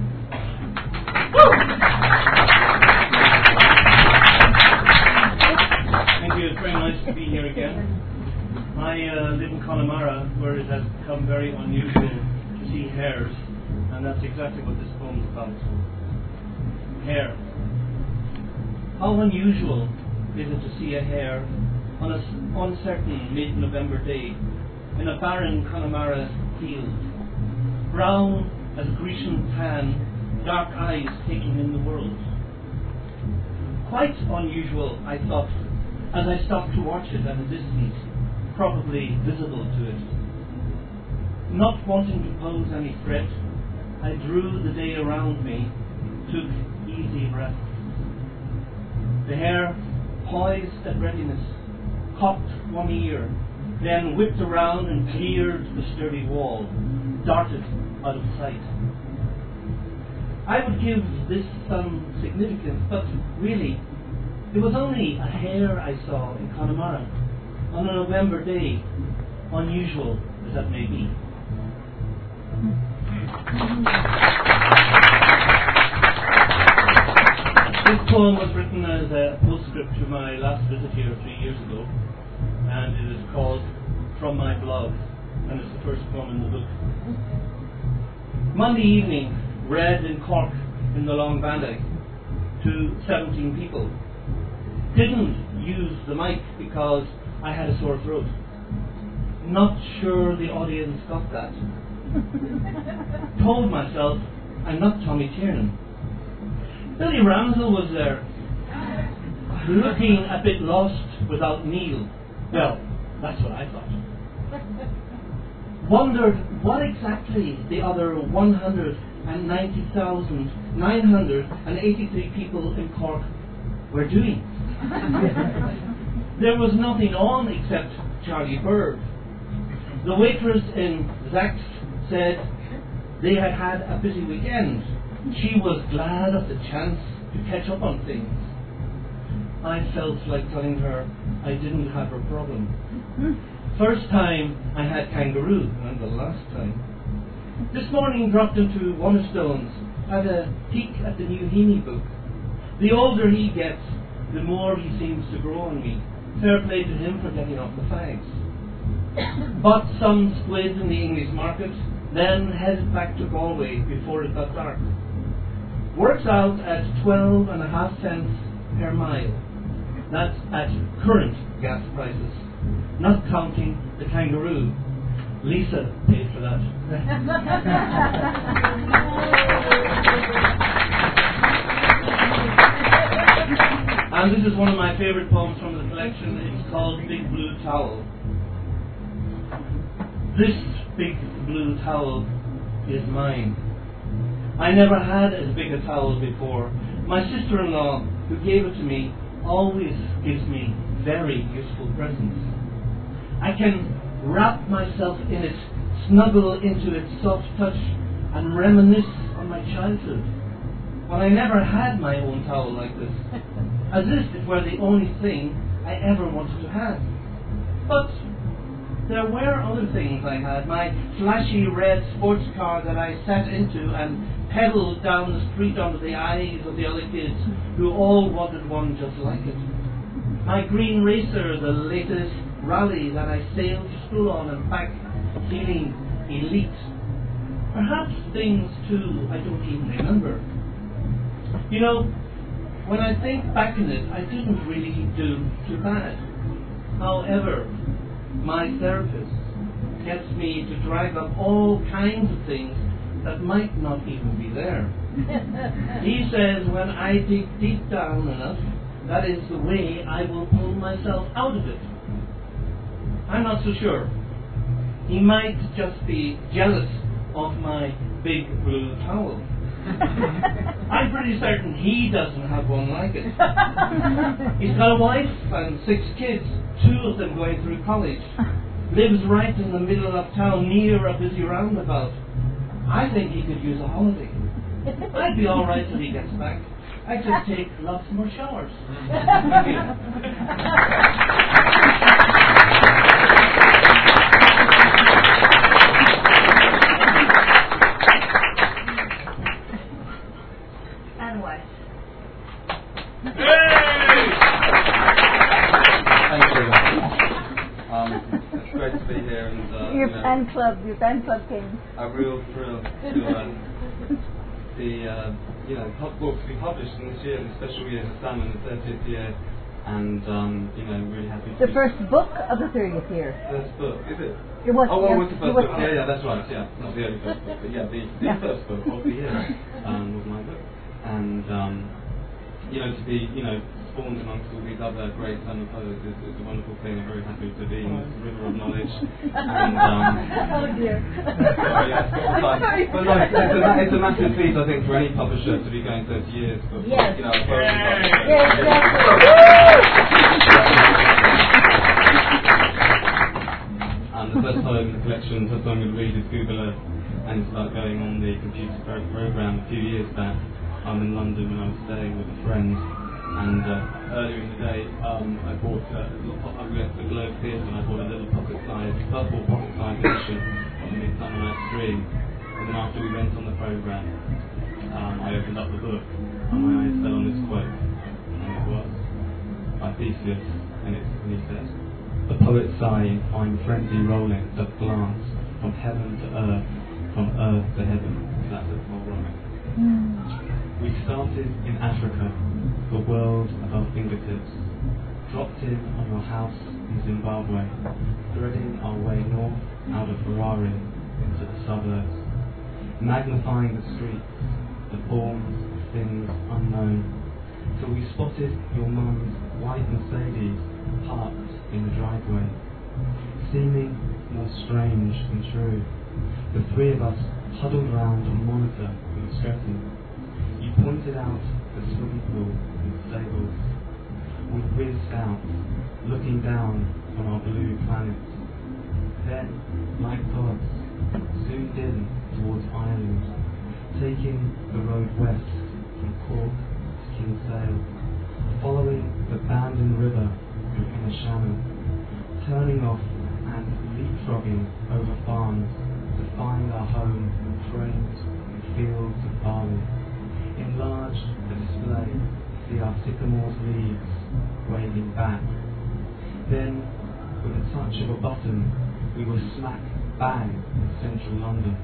Thank you. It's very nice to be here again. I uh, live in Connemara, where it has become very unusual to see hares, and that's exactly what this poem is about. Hare. How unusual is it to see a hare on a uncertain mid-November day in a barren Connemara field, brown as Grecian tan, dark eyes taking in the world. Quite unusual, I thought, as I stopped to watch it at a distance, probably visible to it. Not wanting to pose any threat, I drew the day around me, took easy breaths. The hare poised at readiness, cocked one ear, then whipped around and cleared the sturdy wall, darted out of sight. I would give this some significance, but really, it was only a hare I saw in Connemara on a November day, unusual as that may be. This poem was written as a postscript to my last visit here three years ago, and it is called From My Blog, and it's the first poem in the book. Monday evening, read in Cork in the Long Valley to seventeen people. Didn't use the mic because I had a sore throat. Not sure the audience got that. Told myself I'm not Tommy Tiernan. Billy Ramsell was there, looking a bit lost without Neil. Well, that's what I thought. Wondered what exactly the other one hundred ninety thousand nine hundred eighty-three people in Cork were doing. There was nothing on except Charlie Bird. The waitress in Zach's said they had had a busy weekend. She was glad of the chance to catch up on things. I felt like telling her I didn't have her problem. First time I had kangaroo, and the last time. This morning dropped into Waterstones, had a peek at the new Heaney book. The older he gets, the more he seems to grow on me. Fair play to him for getting off the fags. Bought some squid in the English market, then headed back to Galway before it got dark. Works out at twelve and a half cents per mile. That's at current gas prices, not counting the kangaroo. Lisa paid for that. And this is one of my favourite poems from the collection. It's called Big Blue Towel. This big blue towel is mine. I never had as big a towel before. My sister-in-law, who gave it to me, always gives me very useful presents. I can wrap myself in it, snuggle into its soft touch, and reminisce on my childhood, when I never had my own towel like this, as if it were the only thing I ever wanted to have. But there were other things I had. My flashy red sports car that I sat into and pedalled down the street under the eyes of the other kids who all wanted one just like it. My green racer, the latest rally that I sailed to school on and back, feeling elite. Perhaps things too I don't even remember. You know, when I think back in it, I didn't really do too bad. However, my therapist gets me to drag up all kinds of things that might not even be there. He says when I dig deep down enough, that is the way I will pull myself out of it. I'm not so sure. He might just be jealous of my big blue towel. I'm pretty certain he doesn't have one like it. He's got a wife and six kids, two of them going through college. Lives right in the middle of town near a busy roundabout. I think he could use a holiday. I'd be all right till he gets back. I'd just take lots more showers. And what? Thank you. Um, it's great to be here, and uh, Your you know, fan club, your fan club came. a real thrill to um, the uh, you know pub book to be published in this year, the special year of Salmon, the thirtieth year, and um, you know really happy. To The be first book of the thirtieth year. First book, is it? It was. Oh, well, yeah, it was the first it was, book. Yeah, yeah, that's right. Yeah, not the only first book, but yeah, the, the Yeah. first book of the year um, was my book, and um, you know to be you know spawned amongst all these other great Salmon poets is, is a wonderful thing. I'm very happy to be in this river of knowledge. And, um, oh dear. sorry, yeah, it's got the time. But no, it's, it's, a, it's a massive feat, I think, for any publisher to be going thirty years. But, Yes. you know, a poetry publisher. Yes, exactly. And the first poem in the collection, the first time I'm going to read is Google Earth, and it's about going on the computer pro- program a few years back. I'm in London when I was staying with a friend. And uh, earlier in the day, um, I bought uh, a little po- I went to the Globe Theatre and I bought a little pocket-sized, purple pocket-sized edition of Midsummer Night's Dream. And then after we went on the programme, um, I opened up the book and my eyes fell on this quote, and it was by Theseus, and, it, and he said, "The poet sighing, find frenzy rolling, doth glance from heaven to earth, from earth to heaven." That's a whole rhyme. We started in Africa, the world at our fingertips, dropped in on your house in Zimbabwe, threading our way north out of Harare into the suburbs, magnifying the streets, the forms of things unknown, till we spotted your mum's white Mercedes parked in the driveway, seeming more strange than true. The three of us huddled round a monitor we were stressing. You pointed out the swimming pool in the stables. We whizzed out, looking down on our blue planet. Then, like gods, zoomed in towards Ireland, taking the road west from Cork to Kinsale, following the Bandon River through Inishannon, turning off and leapfrogging over farms to find our home framed in fields of barley. Enlarged the display, see our sycamore's leaves waving back. Then, with a touch of a button, we were smack bang in central London,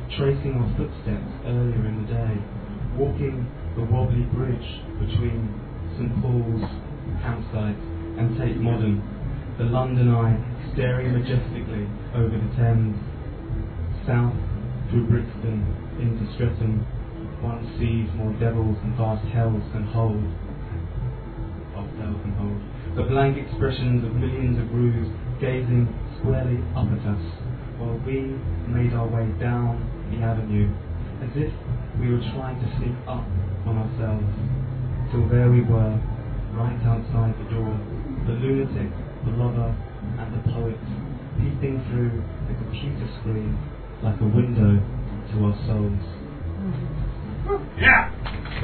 tracing our footsteps earlier in the day, walking the wobbly bridge between Saint Paul's campsite and Tate Modern, the London Eye staring majestically over the Thames, south through Brixton into Streatham. One sees more devils and vast hells can hold. Vast hells can hold. The blank expressions of millions of roofs gazing squarely up at us, while we made our way down the avenue, as if we were trying to sneak up on ourselves, till there we were, right outside the door, the lunatic, the lover, and the poet, peeping through the computer screen like a window to our souls. Yeah!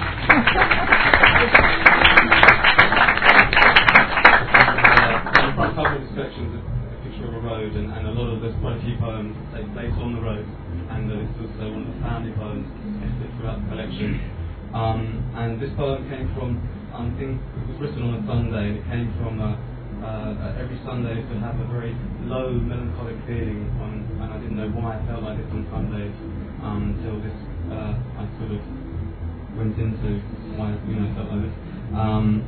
On the front cover of the section is a picture of a road, and, and a lot of there's quite a few poems take place on the road, and uh, this was uh, one of the family poems throughout the collection. Um, and this poem came from, um, I think it was written on a Sunday, and it came from uh, uh, every Sunday to have a very low melancholic feeling on, and I didn't know why I felt like this on Sundays um, until this uh, I sort of went into why you know I felt like this. Um,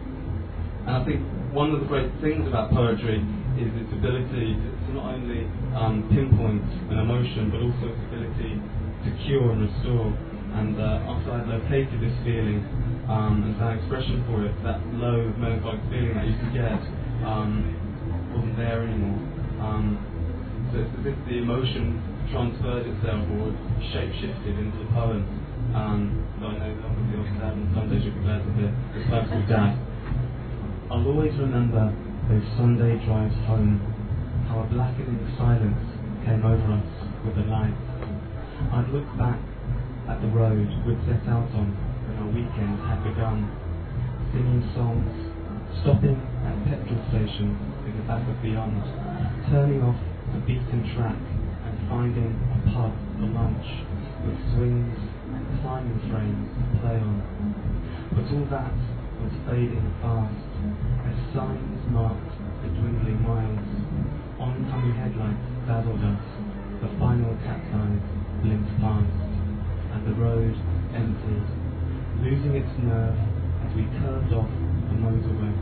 and I think one of the great things about poetry is its ability to, to not only um, pinpoint an emotion, but also its ability to cure and restore. And uh, after I located this feeling um, and found expression for it, that low melancholic feeling that you could get um, wasn't there anymore. Um, so it's as if the emotion transferred itself or shape-shifted into the poem. Um, so I know that obviously your dad and Sundays you'll be glad to hear this poem with Dad. I'll always remember those Sunday drives home, how a blackening silence came over us with the light. I'd look back at the road we'd set out on when our weekend had begun, singing songs, stopping at petrol stations in the back of Beyond, turning off the beaten track and finding a pub for lunch with swings and climbing frames to play on. But all that was fading fast as signs marked the dwindling miles. Oncoming headlights dazzled us, the final cat's eyes blinked past, and the road emptied, losing its nerve as we curved off the motorway.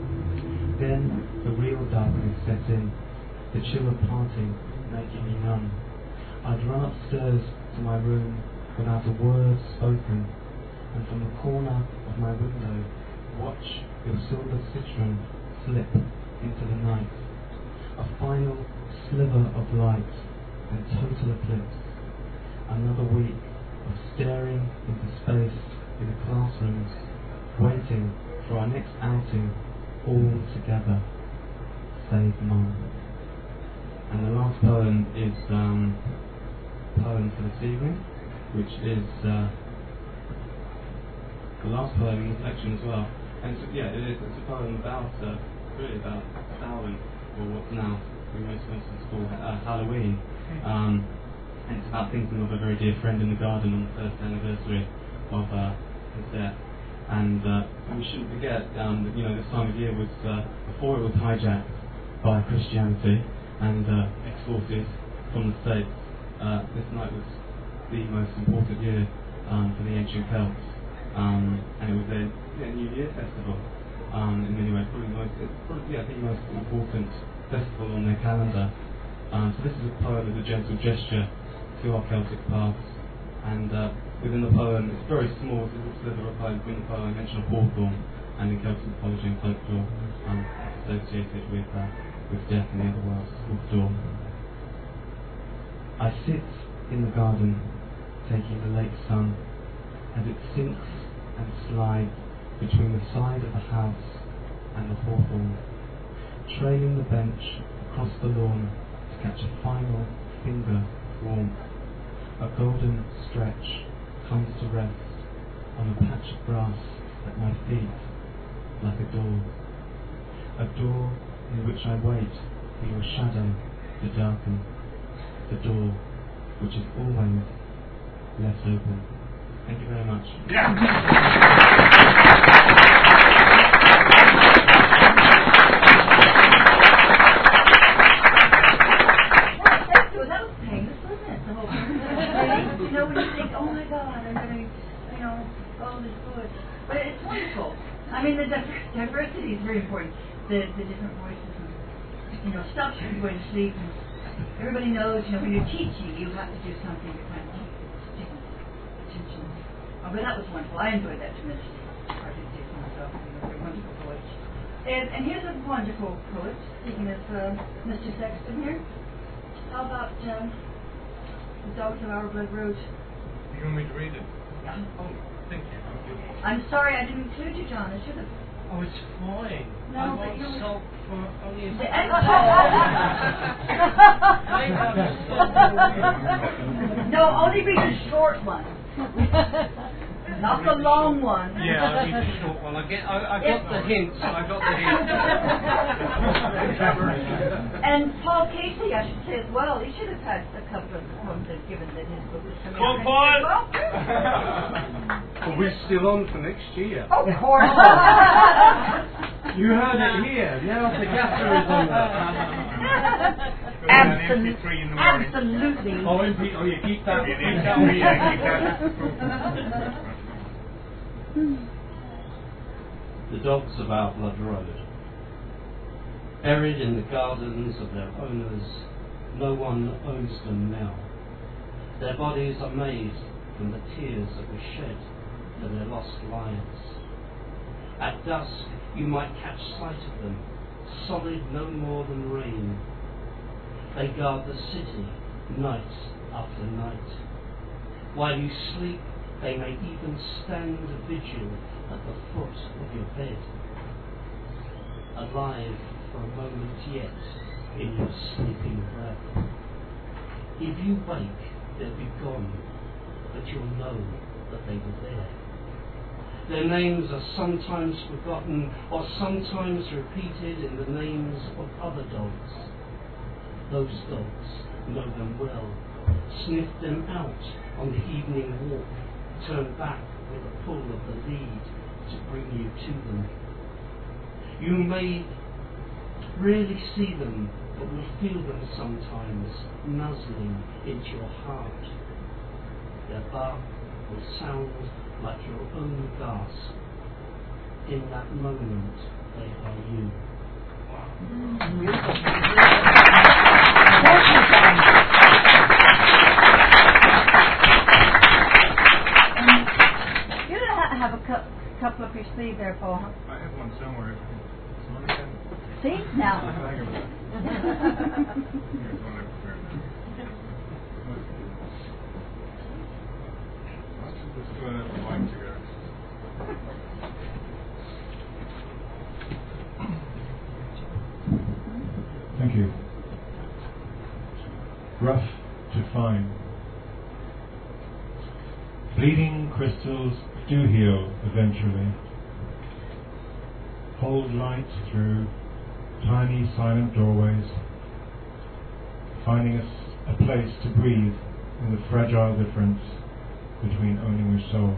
Then the real darkness set in, the chill of parting making me numb. I'd run upstairs to my room without a word spoken, and from the corner of my window watch your silver Citroen slip into the night. A final sliver of light and total eclipse. Another week of staring into space in the classrooms, waiting for our next outing all together, save Mum. And the last poem is um, a poem for this evening, which is uh, the last poem in the collection as well. And it's, yeah, it is. It's a poem about uh, really about Samhain, or what's now we most Muslims call uh, Halloween. Um, and it's about thinking of a very dear friend in the garden on the first anniversary of uh, his death. And uh, we shouldn't forget um, that you know this time of year was uh, before it was hijacked by Christianity and uh, exported from the States. Uh, this night was the most important year um, for the ancient Celts, um, and it was a yeah, New Year festival um, in many ways, probably the most, it's probably yeah, the most important festival on their calendar. Um, so this is a poem as a gentle gesture to our Celtic past, and uh, within the poem, it's very small, it's a sliver of poem. Within the poem, I mention of hawthorn, and in Celtic mythology and folklore, um, associated with uh, with death in the other world, called Dawn. I sit in the garden, taking the late sun, as it sinks and slides between the side of the house and the hawthorn, trailing the bench across the lawn to catch a final finger warmth. A golden stretch comes to rest on a patch of grass at my feet, like a door. A door in which I wait for your shadow to darken. The door which is always left open. Thank you very much. Yeah. That was painless, wasn't it? The whole wonderful. I mean, the diver- diversity is very important. The the different voices, and, you know, stops you going to sleep. And everybody knows, you know, when you're teaching, you have to do something to kind of take attention. Oh, but that was wonderful. I enjoyed that tremendously. I did see it for myself. You know, they're wonderful poets. And, and here's a wonderful poet, speaking of uh, Mister Sexton here. How about um, The Dogs of Our Blood Road? You want me to read it? Yeah. Oh, thank you. I'm sorry I didn't include you, John. I should have. Oh, it's fine. No, I but want you- salt for only a The- I No, only read the short one. Not the long one. Yeah, I'll read the short one. I get. I, I got the hints. I got the hints. And Paul Casey, I should say as well, he should have had a couple of poems that given that his book was coming Come out. on, Well, Well, we're still on for next year. of course. You heard it here. Now the gaffer is on there. Absolutely. Absolutely. Oh, M P, oh, yeah, keep that. It is. Oh, yeah, keep that. The dogs of our blood road, buried in the gardens of their owners, no one owns them now. Their bodies are made from the tears that were shed for their lost lives. At dusk you might catch sight of them, solid no more than rain. They guard the city night after night. While you sleep, they may even stand a vigil at the foot of your bed, alive for a moment yet in your sleeping breath. If you wake, they'll be gone, but you'll know that they were there. Their names are sometimes forgotten or sometimes repeated in the names of other dogs. Those dogs know them well, sniff them out on the evening walk, turn back with a pull of the lead to bring you to them. You may rarely see them, but will feel them sometimes nuzzling into your heart. Their bark will sound like your own gasp. In that moment, they are you. You don't ha- have a cou- couple up your sleeve there, Paul, huh? I have one somewhere. It's one again. See? Now. Here's one I prepared now. Let's do it at the mic together. Thank you. Rough to fine. Bleeding crystals do heal eventually. Hold light through tiny silent doorways, finding us a place to breathe in the fragile difference between owning your soul.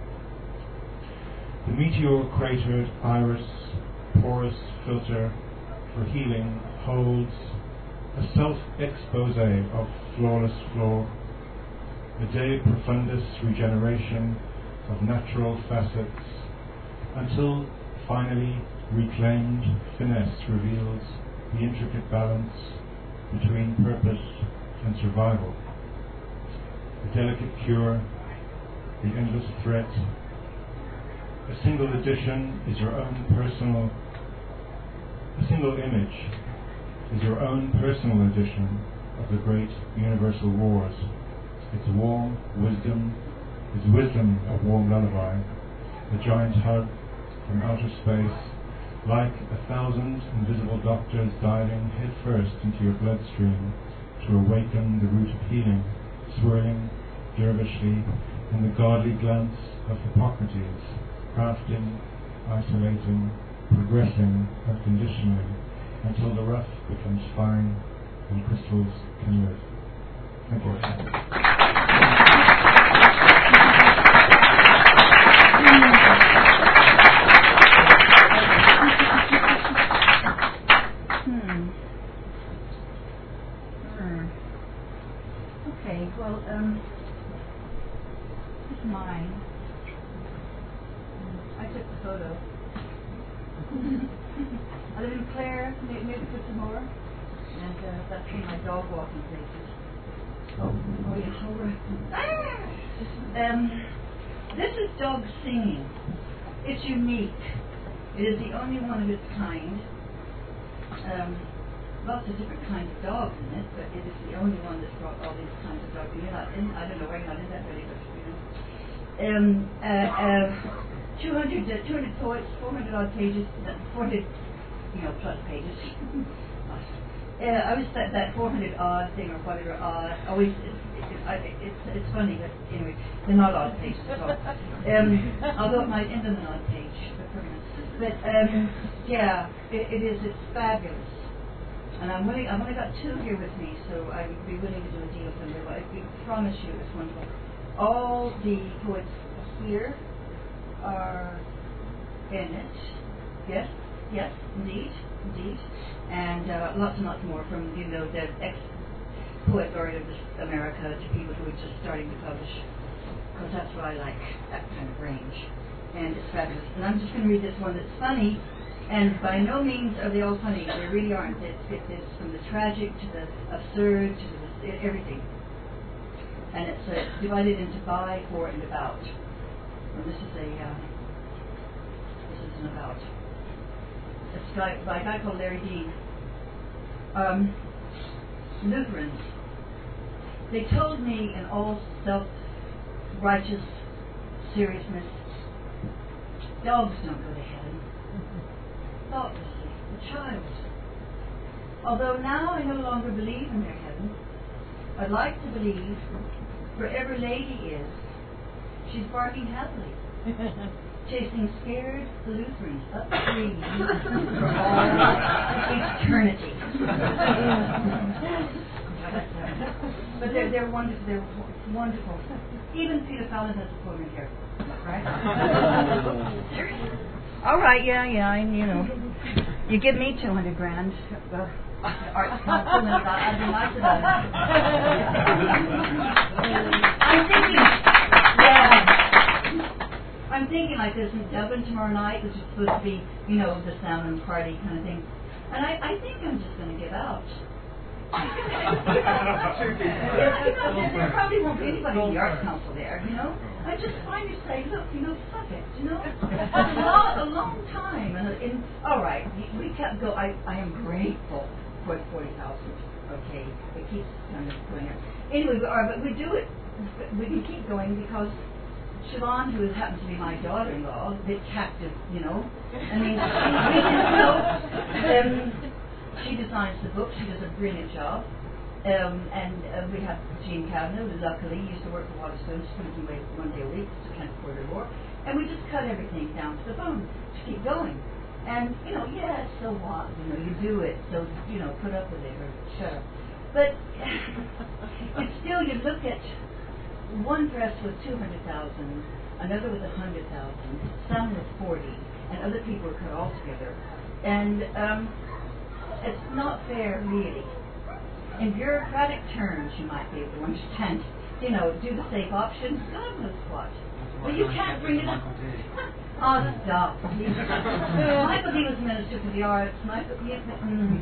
The meteor-cratered iris, porous filter for healing, holds a self-expose of flawless floor, a de profundis regeneration of natural facets, until finally reclaimed finesse reveals the intricate balance between purpose and survival, the delicate cure, the endless threat. A single edition is your own personal, a single image is your own personal edition of the great universal wars. Its warm wisdom is wisdom of warm lullaby, a giant hug from outer space, like a thousand invisible doctors diving headfirst into your bloodstream to awaken the root of healing, swirling dervishly in the godly glance of Hippocrates, crafting, isolating, progressing unconditionally until the rough becomes fine and crystals can live. Thank you. Hmm. Hmm. Okay, well, um, this is mine. I took the photo I live in Clare, maybe, maybe put some more. And uh, that's kind of my dog walking places. Oh, oh yeah, all right. Ah! Um, this is dog singing. It's unique. It is the only one of its kind. Um, lots of different kinds of dogs in it, but it is the only one that's brought all these kinds of dogs. You're not in, I don't know why you're not in that really, but you know. Um, uh, uh, two hundred, uh, two hundred poets, four hundred odd pages, four hundred, you know, plus pages. uh, I always said that four hundred odd thing or whatever odd, always, it's, it's, I, it's, it's funny, but anyway, they're not odd pages at all. Um, although it might end on an odd page, but we're gonna, but um, yeah, it, it is, it's fabulous. And I'm willing, I've only got two here with me, so I would be willing to do a deal with them, but I promise you it's wonderful. All the poets here are in it. Yes, yes, indeed, indeed. And uh, lots and lots more from, you know, the ex-poet laureate of America to people who are just starting to publish, because that's what I like, that kind of range. And it's fabulous. And I'm just going to read this one that's funny. And by no means are they all funny. They really aren't. It's, it's from the tragic to the absurd to the, everything. And it's uh, divided into by, for, and about. And this is a uh, this is an about. It's by, by a guy called Larry Dean. Um, Lutherans. They told me in all self-righteous seriousness, dogs don't go to heaven. Thoughtlessly, a child. Although now I no longer believe in their heaven, I'd like to believe wherever lady is, she's barking happily, chasing scared Lutherans up the tree for all eternity. But they're, they're wonderful. They're wonderful. Even Peter Fallon has a poem in here, right? Seriously. All right, yeah, yeah, I, you know, you give me two hundred grand, uh, Arts Council, and I'd be nice about it. I'm thinking, yeah, I'm thinking like this in Dublin tomorrow night, which is supposed to be, you know, the sound and party kind of thing, and I, I think I'm just going to give out. yeah, you know, there probably won't be anybody in the Arts Council there, you know. I just finally say, look, you know, fuck it, you know. a, long, a long time, and in, all right, we kept go. I, I am grateful for the forty thousand. Okay, it keeps kind of going up. Anyway, we are, but we do it. We can keep going because Siobhan, who happens to be my daughter-in-law, a bit captive, you know. I mean, we just know. Um, she designs the book. She does a brilliant job. Um, and uh, we have Jean Kavanagh, who luckily used to work for Waterstones, printing away one day a week, so can't afford her more. And we just cut everything down to the bone to keep going. And, you know, yeah, so what? You know, you do it, so, you know, put up with it or shut up. But it's still, you look at one press with two hundred thousand, another with one hundred thousand, some with forty, and other people are cut all together. And um, it's not fair, really. In bureaucratic terms, you might be able to understand, you know, do the safe option, God knows what. But you can't bring it up. Oh, stop. Michael D was Minister for the Arts. Michael, yeah, mm.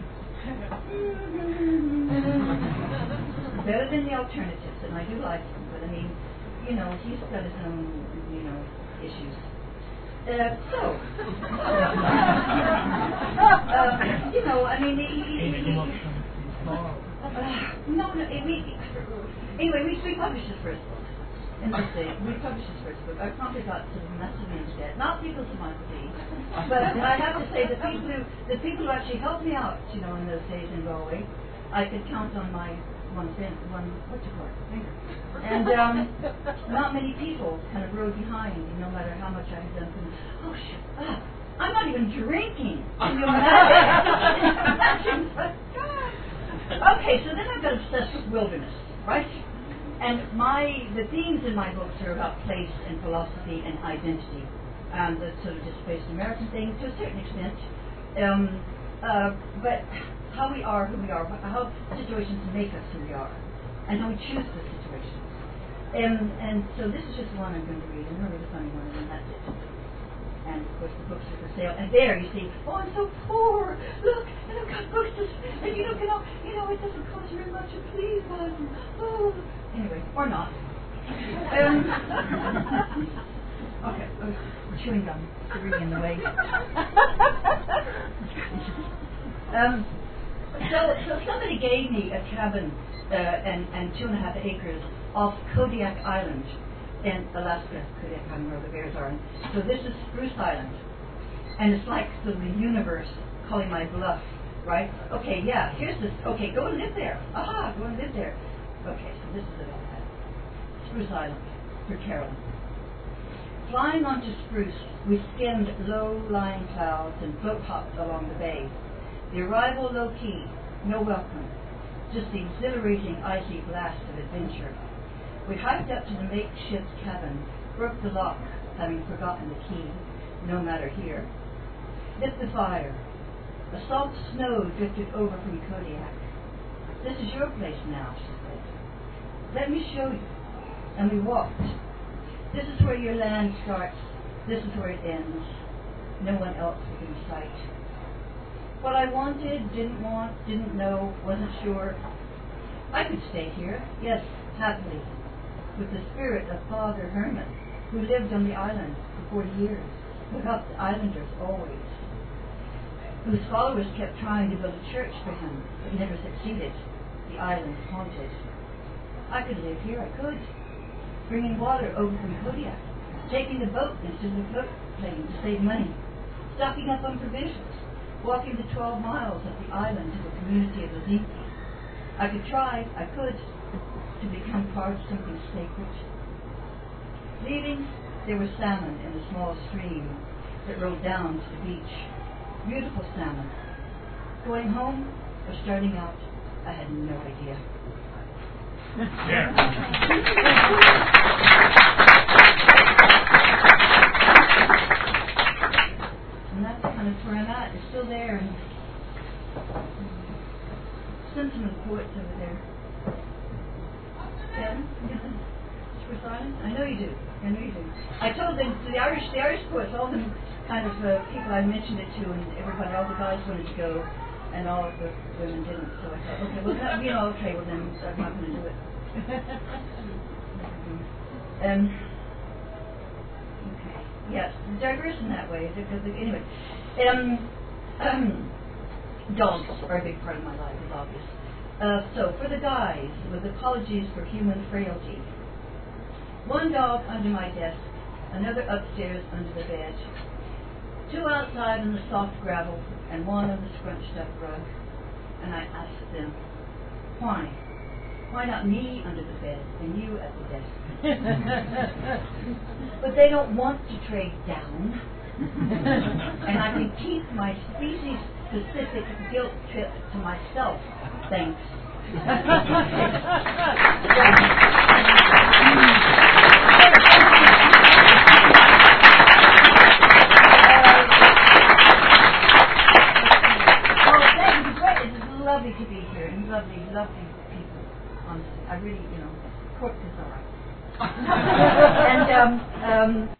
Better than the alternatives, and I do like him, but I mean, you know, he's got his own, you know, issues. Uh, so, uh, you know, I mean, he, he, he, he, Uh, no, no, it, we, anyway, we, we published his first book. In this day, we published his first book. I probably got sort of massively into debt. Not people to my fee, but I have to say the people who, the people who actually helped me out, you know, in those days in Galway, I could count on my one fin, one, what you call it, finger. And um, not many people kind of rode behind, no matter how much I had done for them. Oh, shit, ah, I'm not even drinking. Can you imagine? Okay, so then I got obsessed with wilderness, right? And my the themes in my books are about place and philosophy and identity, and the sort of displaced American thing to a certain extent. Um, uh, but how we are who we are, how situations make us who we are, and how we choose the situations. And and so this is just one I'm going to read, and really the funny one, and that's it. And of course the books are for sale. And there you see, oh, I'm so poor. Look, and I've got books to, and you know, you know, you know, it doesn't cost very much. And please buy them. Oh, anyway, or not. Um, okay, oh, chewing gum. It's really in the way. um, so, so somebody gave me a cabin uh, and and two and a half acres off Kodiak Island in Alaska. Kodiak Island, where the bears are. And so this is Spruce Island, and it's like the universe calling my bluff, right? Okay, yeah, here's this. Okay, go and live there. Aha, go and live there. Okay, so this is it. Spruce Island for Carolyn. Flying onto Spruce, we skimmed low-lying clouds and float-hopped along the bay. The arrival low-key, no welcome, just the exhilarating icy blast of adventure. We hiked up to the makeshift cabin, broke the lock, having forgotten the key, no matter here. Lit the fire. A soft snow drifted over from Kodiak. This is your place now, she said. Let me show you. And we walked. This is where your land starts. This is where it ends. No one else within sight. What I wanted, didn't want, didn't know, wasn't sure. I could stay here, yes, happily, with the spirit of Father Herman, who lived on the island for forty years, who helped the islanders always, whose followers kept trying to build a church for him, but never succeeded. The island haunted. I could live here, I could. Bringing water over from Kodiak, taking the boat instead of the float plane to save money, stocking up on provisions, walking the twelve miles up the island to the community of Ozinki. I could try, I could, to become part of something sacred. Leaving, there was salmon in a small stream that rolled down to the beach. Beautiful salmon. Going home or starting out, I had no idea. Yeah. And that's kind of where I'm at. It's still there. And sentiment poets over there. Ben, for silence? I know you do. I know you do. I told them the Irish, the Irish poets, all them kind of uh, people I mentioned it to, and everybody, all the guys wanted to go. And all of the women didn't, so I thought, okay, well, that, you know, okay, well then I'm not going to do it. um, okay, yes, diverse in that way. Because anyway, um, um, dogs are a big part of my life, is obvious. Uh, so for the guys, with apologies for human frailty. One dog under my desk, another upstairs under the bed. Two outside on the soft gravel, and one on the scrunched up rug. And I asked them, why? Why not me under the bed and you at the desk? But they don't want to trade down. And I can keep my species-specific guilt trip to myself, thanks. Lovely to be here, and lovely, lovely people. Honestly, I really, you know, Cork is all right. and um, um,